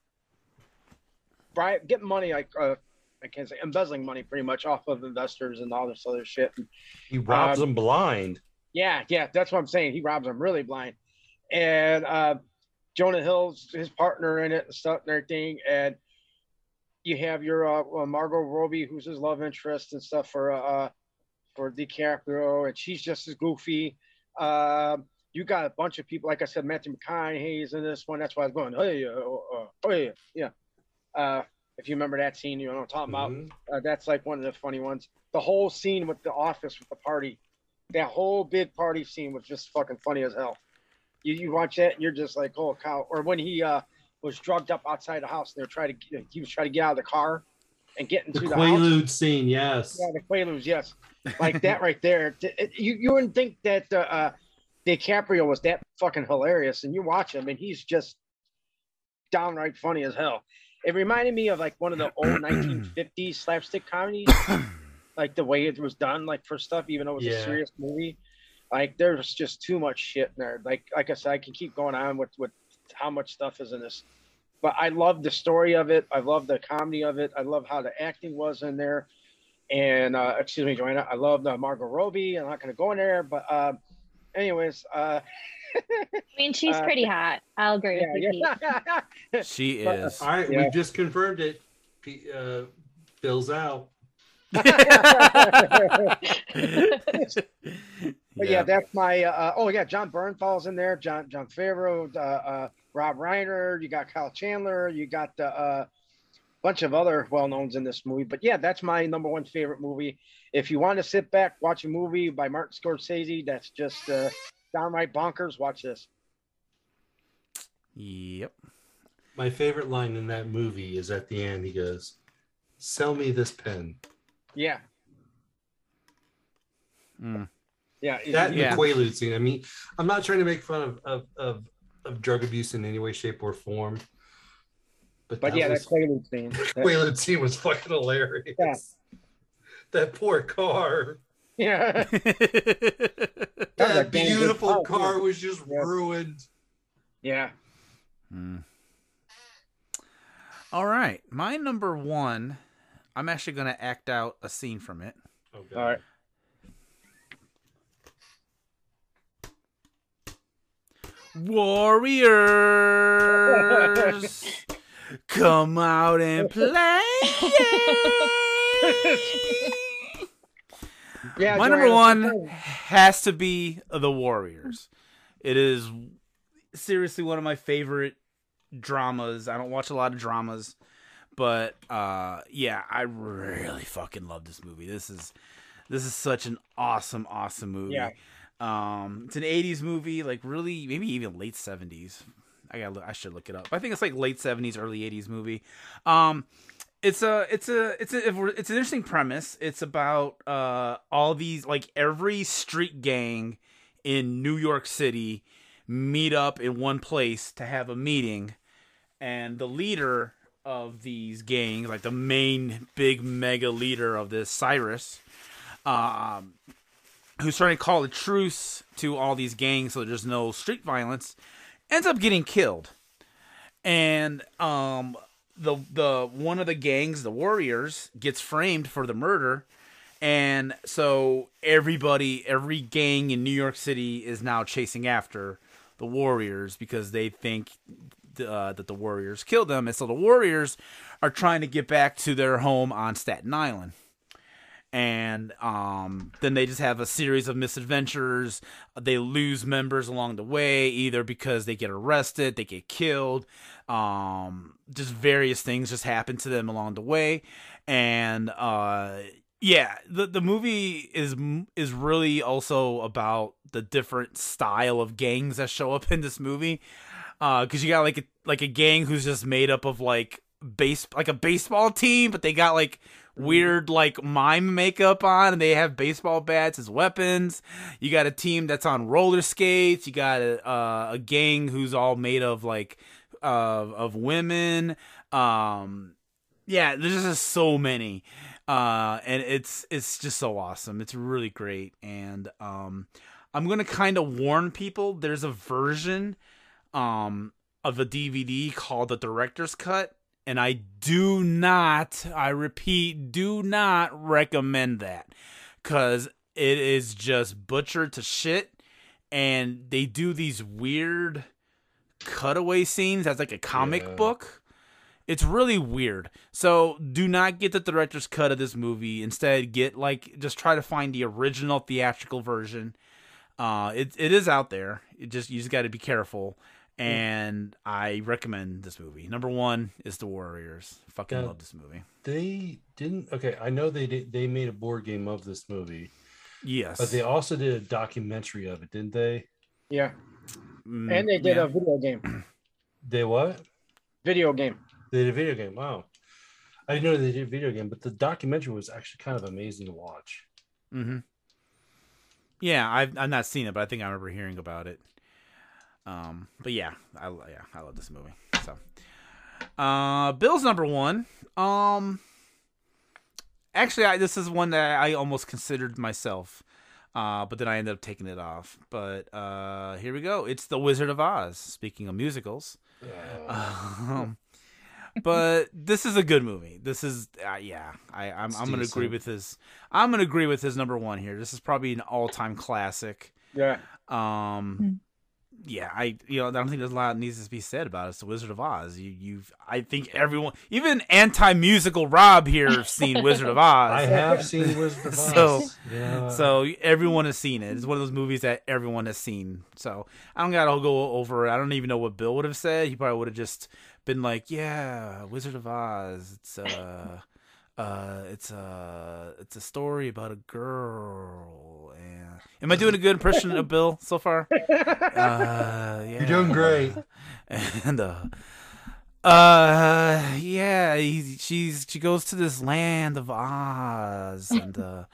right, getting money, like uh, I can't say embezzling money, pretty much off of investors and all this other shit. And, He robs Um, them blind. yeah, yeah, that's what I'm saying. He robs them really blind. And uh, Jonah Hill's his partner in it and stuff and everything. And you have your uh, uh, Margot Robbie, who's his love interest and stuff for uh, for DiCaprio, and she's just as goofy. Um, you got a bunch of people, like I said, Matthew McConaughey's in this one. That's why I was going, hey, uh, uh, oh yeah, yeah. Uh, if you remember that scene, you know what I'm talking about. Mhm. Uh, that's like one of the funny ones. The whole scene with the office with the party, that whole big party scene was just fucking funny as hell. You you watch that and you're just like, oh cow. Or when he uh was drugged up outside the house and they're trying to he was trying to get out of the car and get into The the, house. Quaalude scene, yes. Yeah, the Quaaludes, yes, like that right there. It- it- You you wouldn't think that uh, uh DiCaprio was that fucking hilarious, and you watch him and he's just downright funny as hell. It reminded me of like one of the old nineteen fifties slapstick comedies, like the way it was done, like for stuff, even though it was Yeah. a serious movie. Like there's just too much shit in there. Like like I said, I can keep going on with with how much stuff is in this, but I love the story of it. I love the comedy of it. I love how the acting was in there. And uh, excuse me, Joanna, I love the Margot Robbie. I'm not going to go in there, but uh, anyways, uh, I mean, she's Uh, pretty hot. I'll agree with you, Pete. yeah, yeah. She But, uh, is. All right, Yeah. we've just confirmed it. P- Uh, Bill's out. But yeah, that's my. Uh, oh yeah, John Bernthal's in there. John John Favreau, uh, uh, Rob Reiner. You got Kyle Chandler. You got a uh, bunch of other well knowns in this movie. But yeah, that's my number one favorite movie. If you want to sit back, watch a movie by Martin Scorsese, that's just uh, downright bonkers. Watch this. Yep. My favorite line in that movie is at the end. He goes, Sell me this pen. Yeah. Mm. Yeah. That and Yeah. the Quaalude scene. I mean, I'm not trying to make fun of of, of, of drug abuse in any way, shape, or form. But, But that yeah, was, that Quaalude scene. the Quaalude scene was fucking hilarious. Yeah. That poor car. Yeah. That, that damn good beautiful car, car too. was just Yeah. ruined. Yeah. Mm. All right, my number one. I'm actually going to act out a scene from it. Okay. All right. Warriors, come out and play. Yeah. My number Joanna, one has to be The Warriors. It is seriously one of my favorite dramas. I don't watch a lot of dramas, but uh, yeah, I really fucking love this movie. This is this is such an awesome, awesome movie. Yeah. Um, it's an eighties movie, like really, maybe even late seventies. I got, I should look it up. I think it's like late seventies, early eighties movie. Um, it's a, it's a, it's a, it's an interesting premise. It's about uh all these, like every street gang in New York City meet up in one place to have a meeting, and the leader of these gangs, like the main big mega leader of this, Cyrus, um. who's trying to call a truce to all these gangs so there's no street violence, ends up getting killed. And um, the the one of the gangs, the Warriors, gets framed for the murder. And so everybody, every gang in New York City is now chasing after the Warriors because they think uh, that the Warriors killed them. And so the Warriors are trying to get back to their home on Staten Island. And um, then they just have a series of misadventures. They lose members along the way, either because they get arrested, they get killed. Um, just various things just happen to them along the way. And uh, yeah, the the movie is is really also about the different style of gangs that show up in this movie. Because uh, you got like a, like a gang who's just made up of like base like a baseball team, but they got like weird like mime makeup on, and they have baseball bats as weapons. You got a team that's on roller skates. You got a, uh, a gang who's all made of like uh, of women. Um, yeah, there's just so many, uh, and it's it's just so awesome. It's really great, and um, I'm gonna kind of warn people. There's a version um, of a D V D called the Director's Cut. And I do not, I repeat, do not recommend that. Because it is just butchered to shit. And they do these weird cutaway scenes as like a comic Yeah. book. It's really weird. So do not get the director's cut of this movie. Instead, get like, just try to find the original theatrical version. Uh, it it is out there. It just, you just got to be careful. And I recommend this movie. Number one is The Warriors. Fucking Yeah. love this movie. They didn't. Okay, I know they did. They made a board game of this movie, Yes. but they also did a documentary of it, didn't they? Yeah. Mm, And they did yeah. a video game. They what? Video game. They did a video game. Wow, I didn't know they did a video game, but the documentary was actually kind of amazing to watch. Mm-hmm. Yeah, I've I've not seen it, but I think I remember hearing about it. Um, but yeah, I yeah I love this movie. So, uh, Bill's number one. Um, actually, I, this is one that I almost considered myself, uh, but then I ended up taking it off. But uh, here we go. It's The Wizard of Oz. Speaking of musicals. Um, but this is a good movie. This is uh, yeah. I I'm It's I'm gonna agree decent. with his. I'm gonna agree with his number one here. This is probably an all time classic. Yeah. Um, yeah, I you know I don't think there's a lot that needs to be said about it. It's The Wizard of Oz. You you've I think everyone, even anti musical Rob here, have seen Wizard of Oz. I have seen Wizard of Oz. So- yeah. So everyone has seen it. It's one of those movies that everyone has seen. So I don't gotta go over it. I don't even know what Bill would have said. He probably would have just been like, "Yeah, Wizard of Oz. It's uh, uh, it's uh, it's a story about a girl." And am I doing a good impression of Bill so far? Uh, yeah. You're doing great. And uh, Uh, yeah, he, she's she goes to this land of Oz and uh,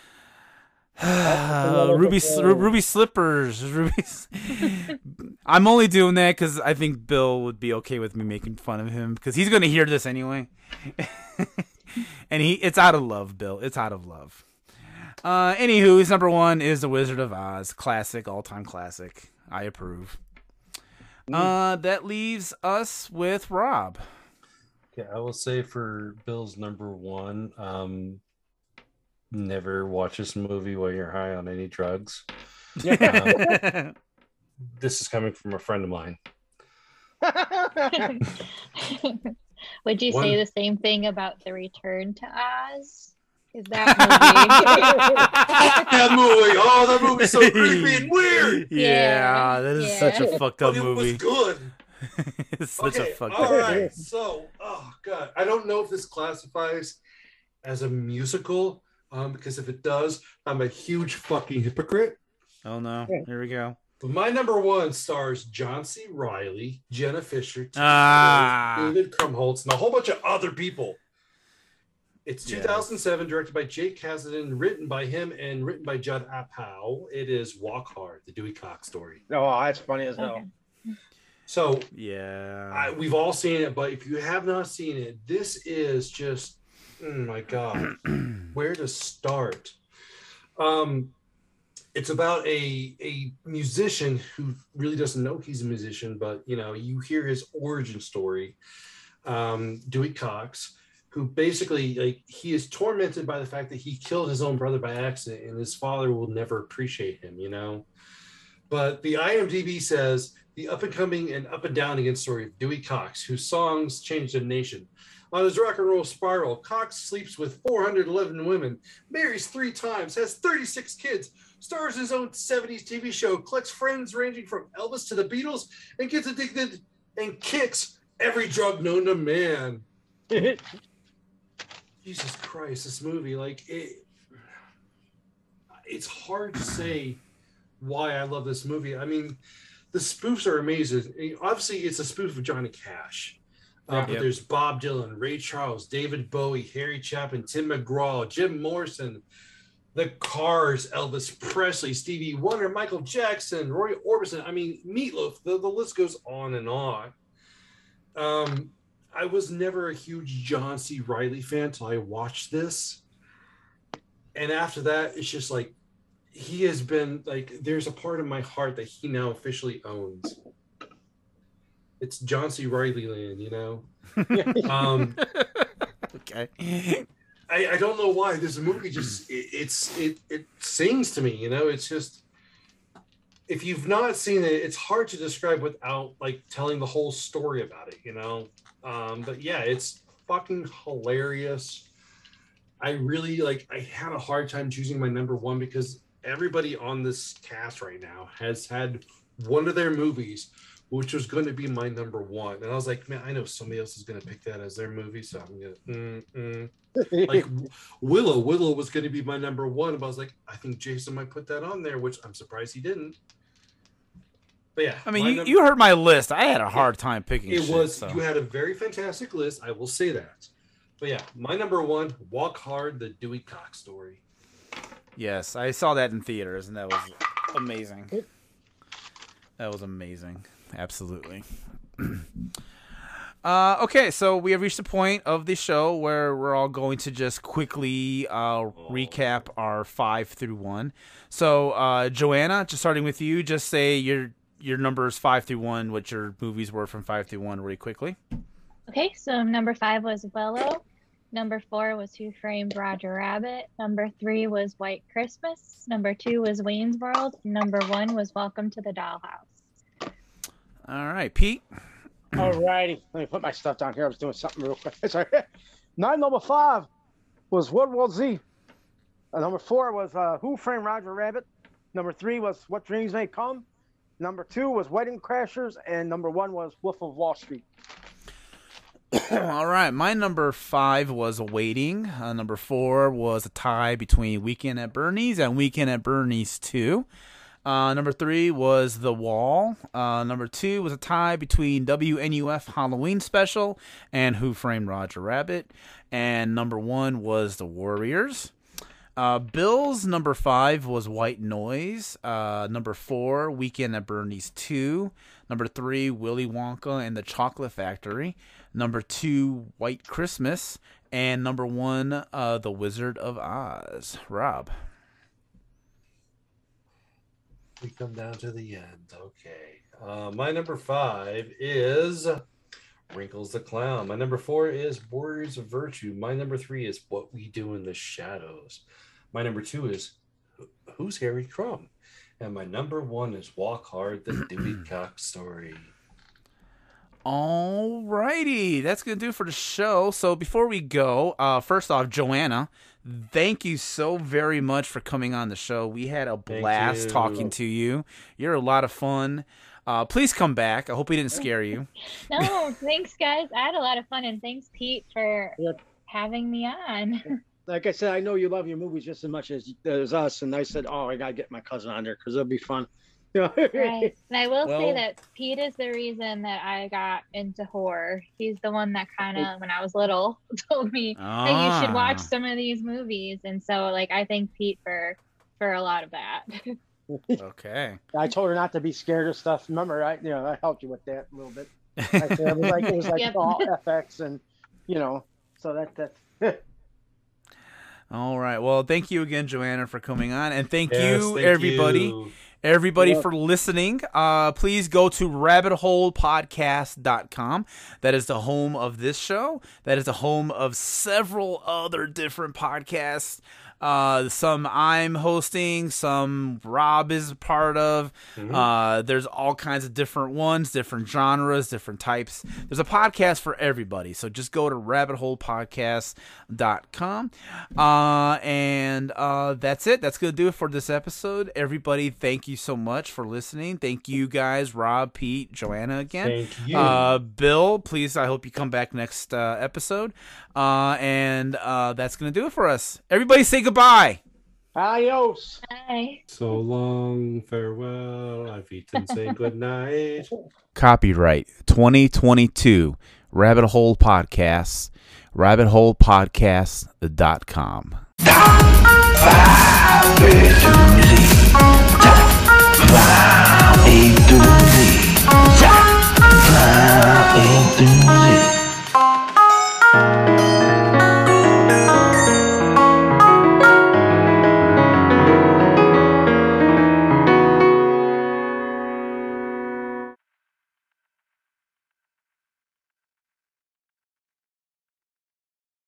uh Ruby Ru- Ruby Slippers. Ruby. I'm only doing that because I think Bill would be okay with me making fun of him because he's gonna hear this anyway. And he, it's out of love, Bill. It's out of love. Uh, anywho, his number one is The Wizard of Oz, classic, all-time classic. I approve. Uh, that leaves us with Rob. Yeah, I will say for Bill's number one, um, never watch this movie while you're high on any drugs. Um, this is coming from a friend of mine. Would you One- say the same thing about The Return to Oz? Is that That movie, oh, that movie's so creepy and weird. Yeah, Yeah, that is yeah. such a fucked up But it movie. was good. It's such Okay, a fucked all up right. movie. So, oh god, I don't know if this classifies as a musical, um, because if it does, I'm a huge fucking hypocrite. Oh no, here we go. But my number one stars John C. Reilly, Jenna Fisher, Tina Ah. Fey, David Krumholtz, and a whole bunch of other people. It's Yes. two thousand seven, directed by Jake Kasdan, written by him, and written by Judd Apatow. It is Walk Hard, the Dewey Cox story. Oh, that's funny as hell. Okay. So Yeah. I, we've all seen it, but if you have not seen it, this is just, oh my god, where to start? Um, it's about a a musician who really doesn't know he's a musician, but you know, you hear his origin story. Um, Dewey Cox, who basically, like, he is tormented by the fact that he killed his own brother by accident, and his father will never appreciate him, you know. But the I M D B says the up and coming and up and down again story of Dewey Cox, whose songs changed a nation. On his rock and roll spiral, Cox sleeps with four hundred eleven women, marries three times, has thirty-six kids, stars in his own seventies T V show, collects friends ranging from Elvis to the Beatles, and gets addicted and kicks every drug known to man. Jesus Christ, this movie, like, it, it's hard to say why I love this movie. I mean, the spoofs are amazing. Obviously, it's a spoof of Johnny Cash. Uh, but Yep. there's Bob Dylan, Ray Charles, David Bowie, Harry Chapin, Tim McGraw, Jim Morrison, The Cars, Elvis Presley, Stevie Wonder, Michael Jackson, Roy Orbison. I mean, Meatloaf. The, the list goes on and on. Um, I was never a huge John C. Reilly fan until I watched this. And after that, it's just like, he has been, like, there's a part of my heart that he now officially owns. It's John C. Reilly land, you know? um, Okay. I, I don't know why. This movie just, it, it's, it, it sings to me, you know? It's just, if you've not seen it, it's hard to describe without, like, telling the whole story about it, you know? Um, but yeah, it's fucking hilarious. I really, like, I had a hard time choosing my number one because everybody on this cast right now has had one of their movies which was going to be my number one, and I was like, man, I know somebody else is going to pick that as their movie, so I'm gonna mm, mm. like Willow. Willow was going to be my number one, but I was like, I think Jason might put that on there, which I'm surprised he didn't. But yeah, I mean, my you, number- you heard my list. I had a hard time picking. it shit, was so. you had a very fantastic list. I will say that. But yeah, my number one, Walk Hard, the Dewey Cox story. Yes, I saw that in theaters, and that was amazing. That was amazing. Absolutely. uh, okay, so we have reached the point of the show where we're all going to just quickly uh, recap our five through one. So, uh, Joanna, just starting with you, just say your your numbers five through one, what your movies were from five through one, really quickly. Okay, so number five was Willow. Number four was Who Framed Roger Rabbit. Number three was White Christmas. Number two was Wayne's World. Number one was Welcome to the Dollhouse. All right, Pete. All righty. Let me put my stuff down here. I was doing something real quick. Sorry. Nine, number five was World War Z. Uh, number four was uh, Who Framed Roger Rabbit. Number three was What Dreams May Come. Number two was Wedding Crashers. And number one was Wolf of Wall Street. All right, my number five was Waiting. Uh, number four was a tie between Weekend at Bernie's and Weekend at Bernie's two. Uh, number three was The Wall. Uh, number two was a tie between W N U F Halloween Special and Who Framed Roger Rabbit. And number one was The Warriors. Uh, Bill's number five was White Noise. Uh, number four, Weekend at Bernie's two. Number three, Willy Wonka and the Chocolate Factory. Number two, White Christmas. And number one, uh, The Wizard of Oz. Rob. We come down to the end. Okay. Uh, my number five is Wrinkles the Clown. My number four is Warriors of Virtue. My number three is What We Do in the Shadows. My number two is Who's Harry Crumb? And my number one is Walk Hard, the Dewey Cox Story. All righty. That's going to do it for the show. So before we go, uh, first off, Joanna, thank you so very much for coming on the show. We had a blast talking to you. You're a lot of fun. Uh, please come back. I hope we didn't scare you. No, thanks, guys. I had a lot of fun, and thanks, Pete, for Yep. having me on. Like I said, I know you love your movies just as much as, as us, and I said, oh, I gotta get my cousin on there because it'll be fun. Yeah. Right. And I will Well- say that Pete is the reason that I got into horror. He's the one that kind of, when I was little, told me, hey, you should watch Ah. some of these movies. And so, like, I thank Pete for for a lot of that. Okay. I told her not to be scared of stuff. Remember, I you know I helped you with that a little bit. I said it was like it was like Yep. all F X and you know, so that that's. All right. Well, thank you again, Joanna, for coming on. And thank Yes, you, thank everybody. you. Everybody Yeah. for listening. Uh, please go to rabbit hole podcast dot com. That is the home of this show. That is the home of several other different podcasts. Uh, some I'm hosting, some Rob is a part of. Mhm. Uh, there's all kinds of different ones, different genres, different types. There's a podcast for everybody. So just go to rabbit hole podcast dot com. Uh, and uh, that's it. That's going to do it for this episode. Everybody, thank you so much for listening. Thank you guys, Rob, Pete, Joanna again. Thank you. Uh, Bill, please, I hope you come back next uh, episode. Uh, and uh, that's going to do it for us. Everybody say goodbye. Adios. Bye. So long, farewell. I've eaten, say good night. Copyright twenty twenty-two Rabbit Hole Podcasts, rabbit hole podcast dot com. Five, three, two, zero.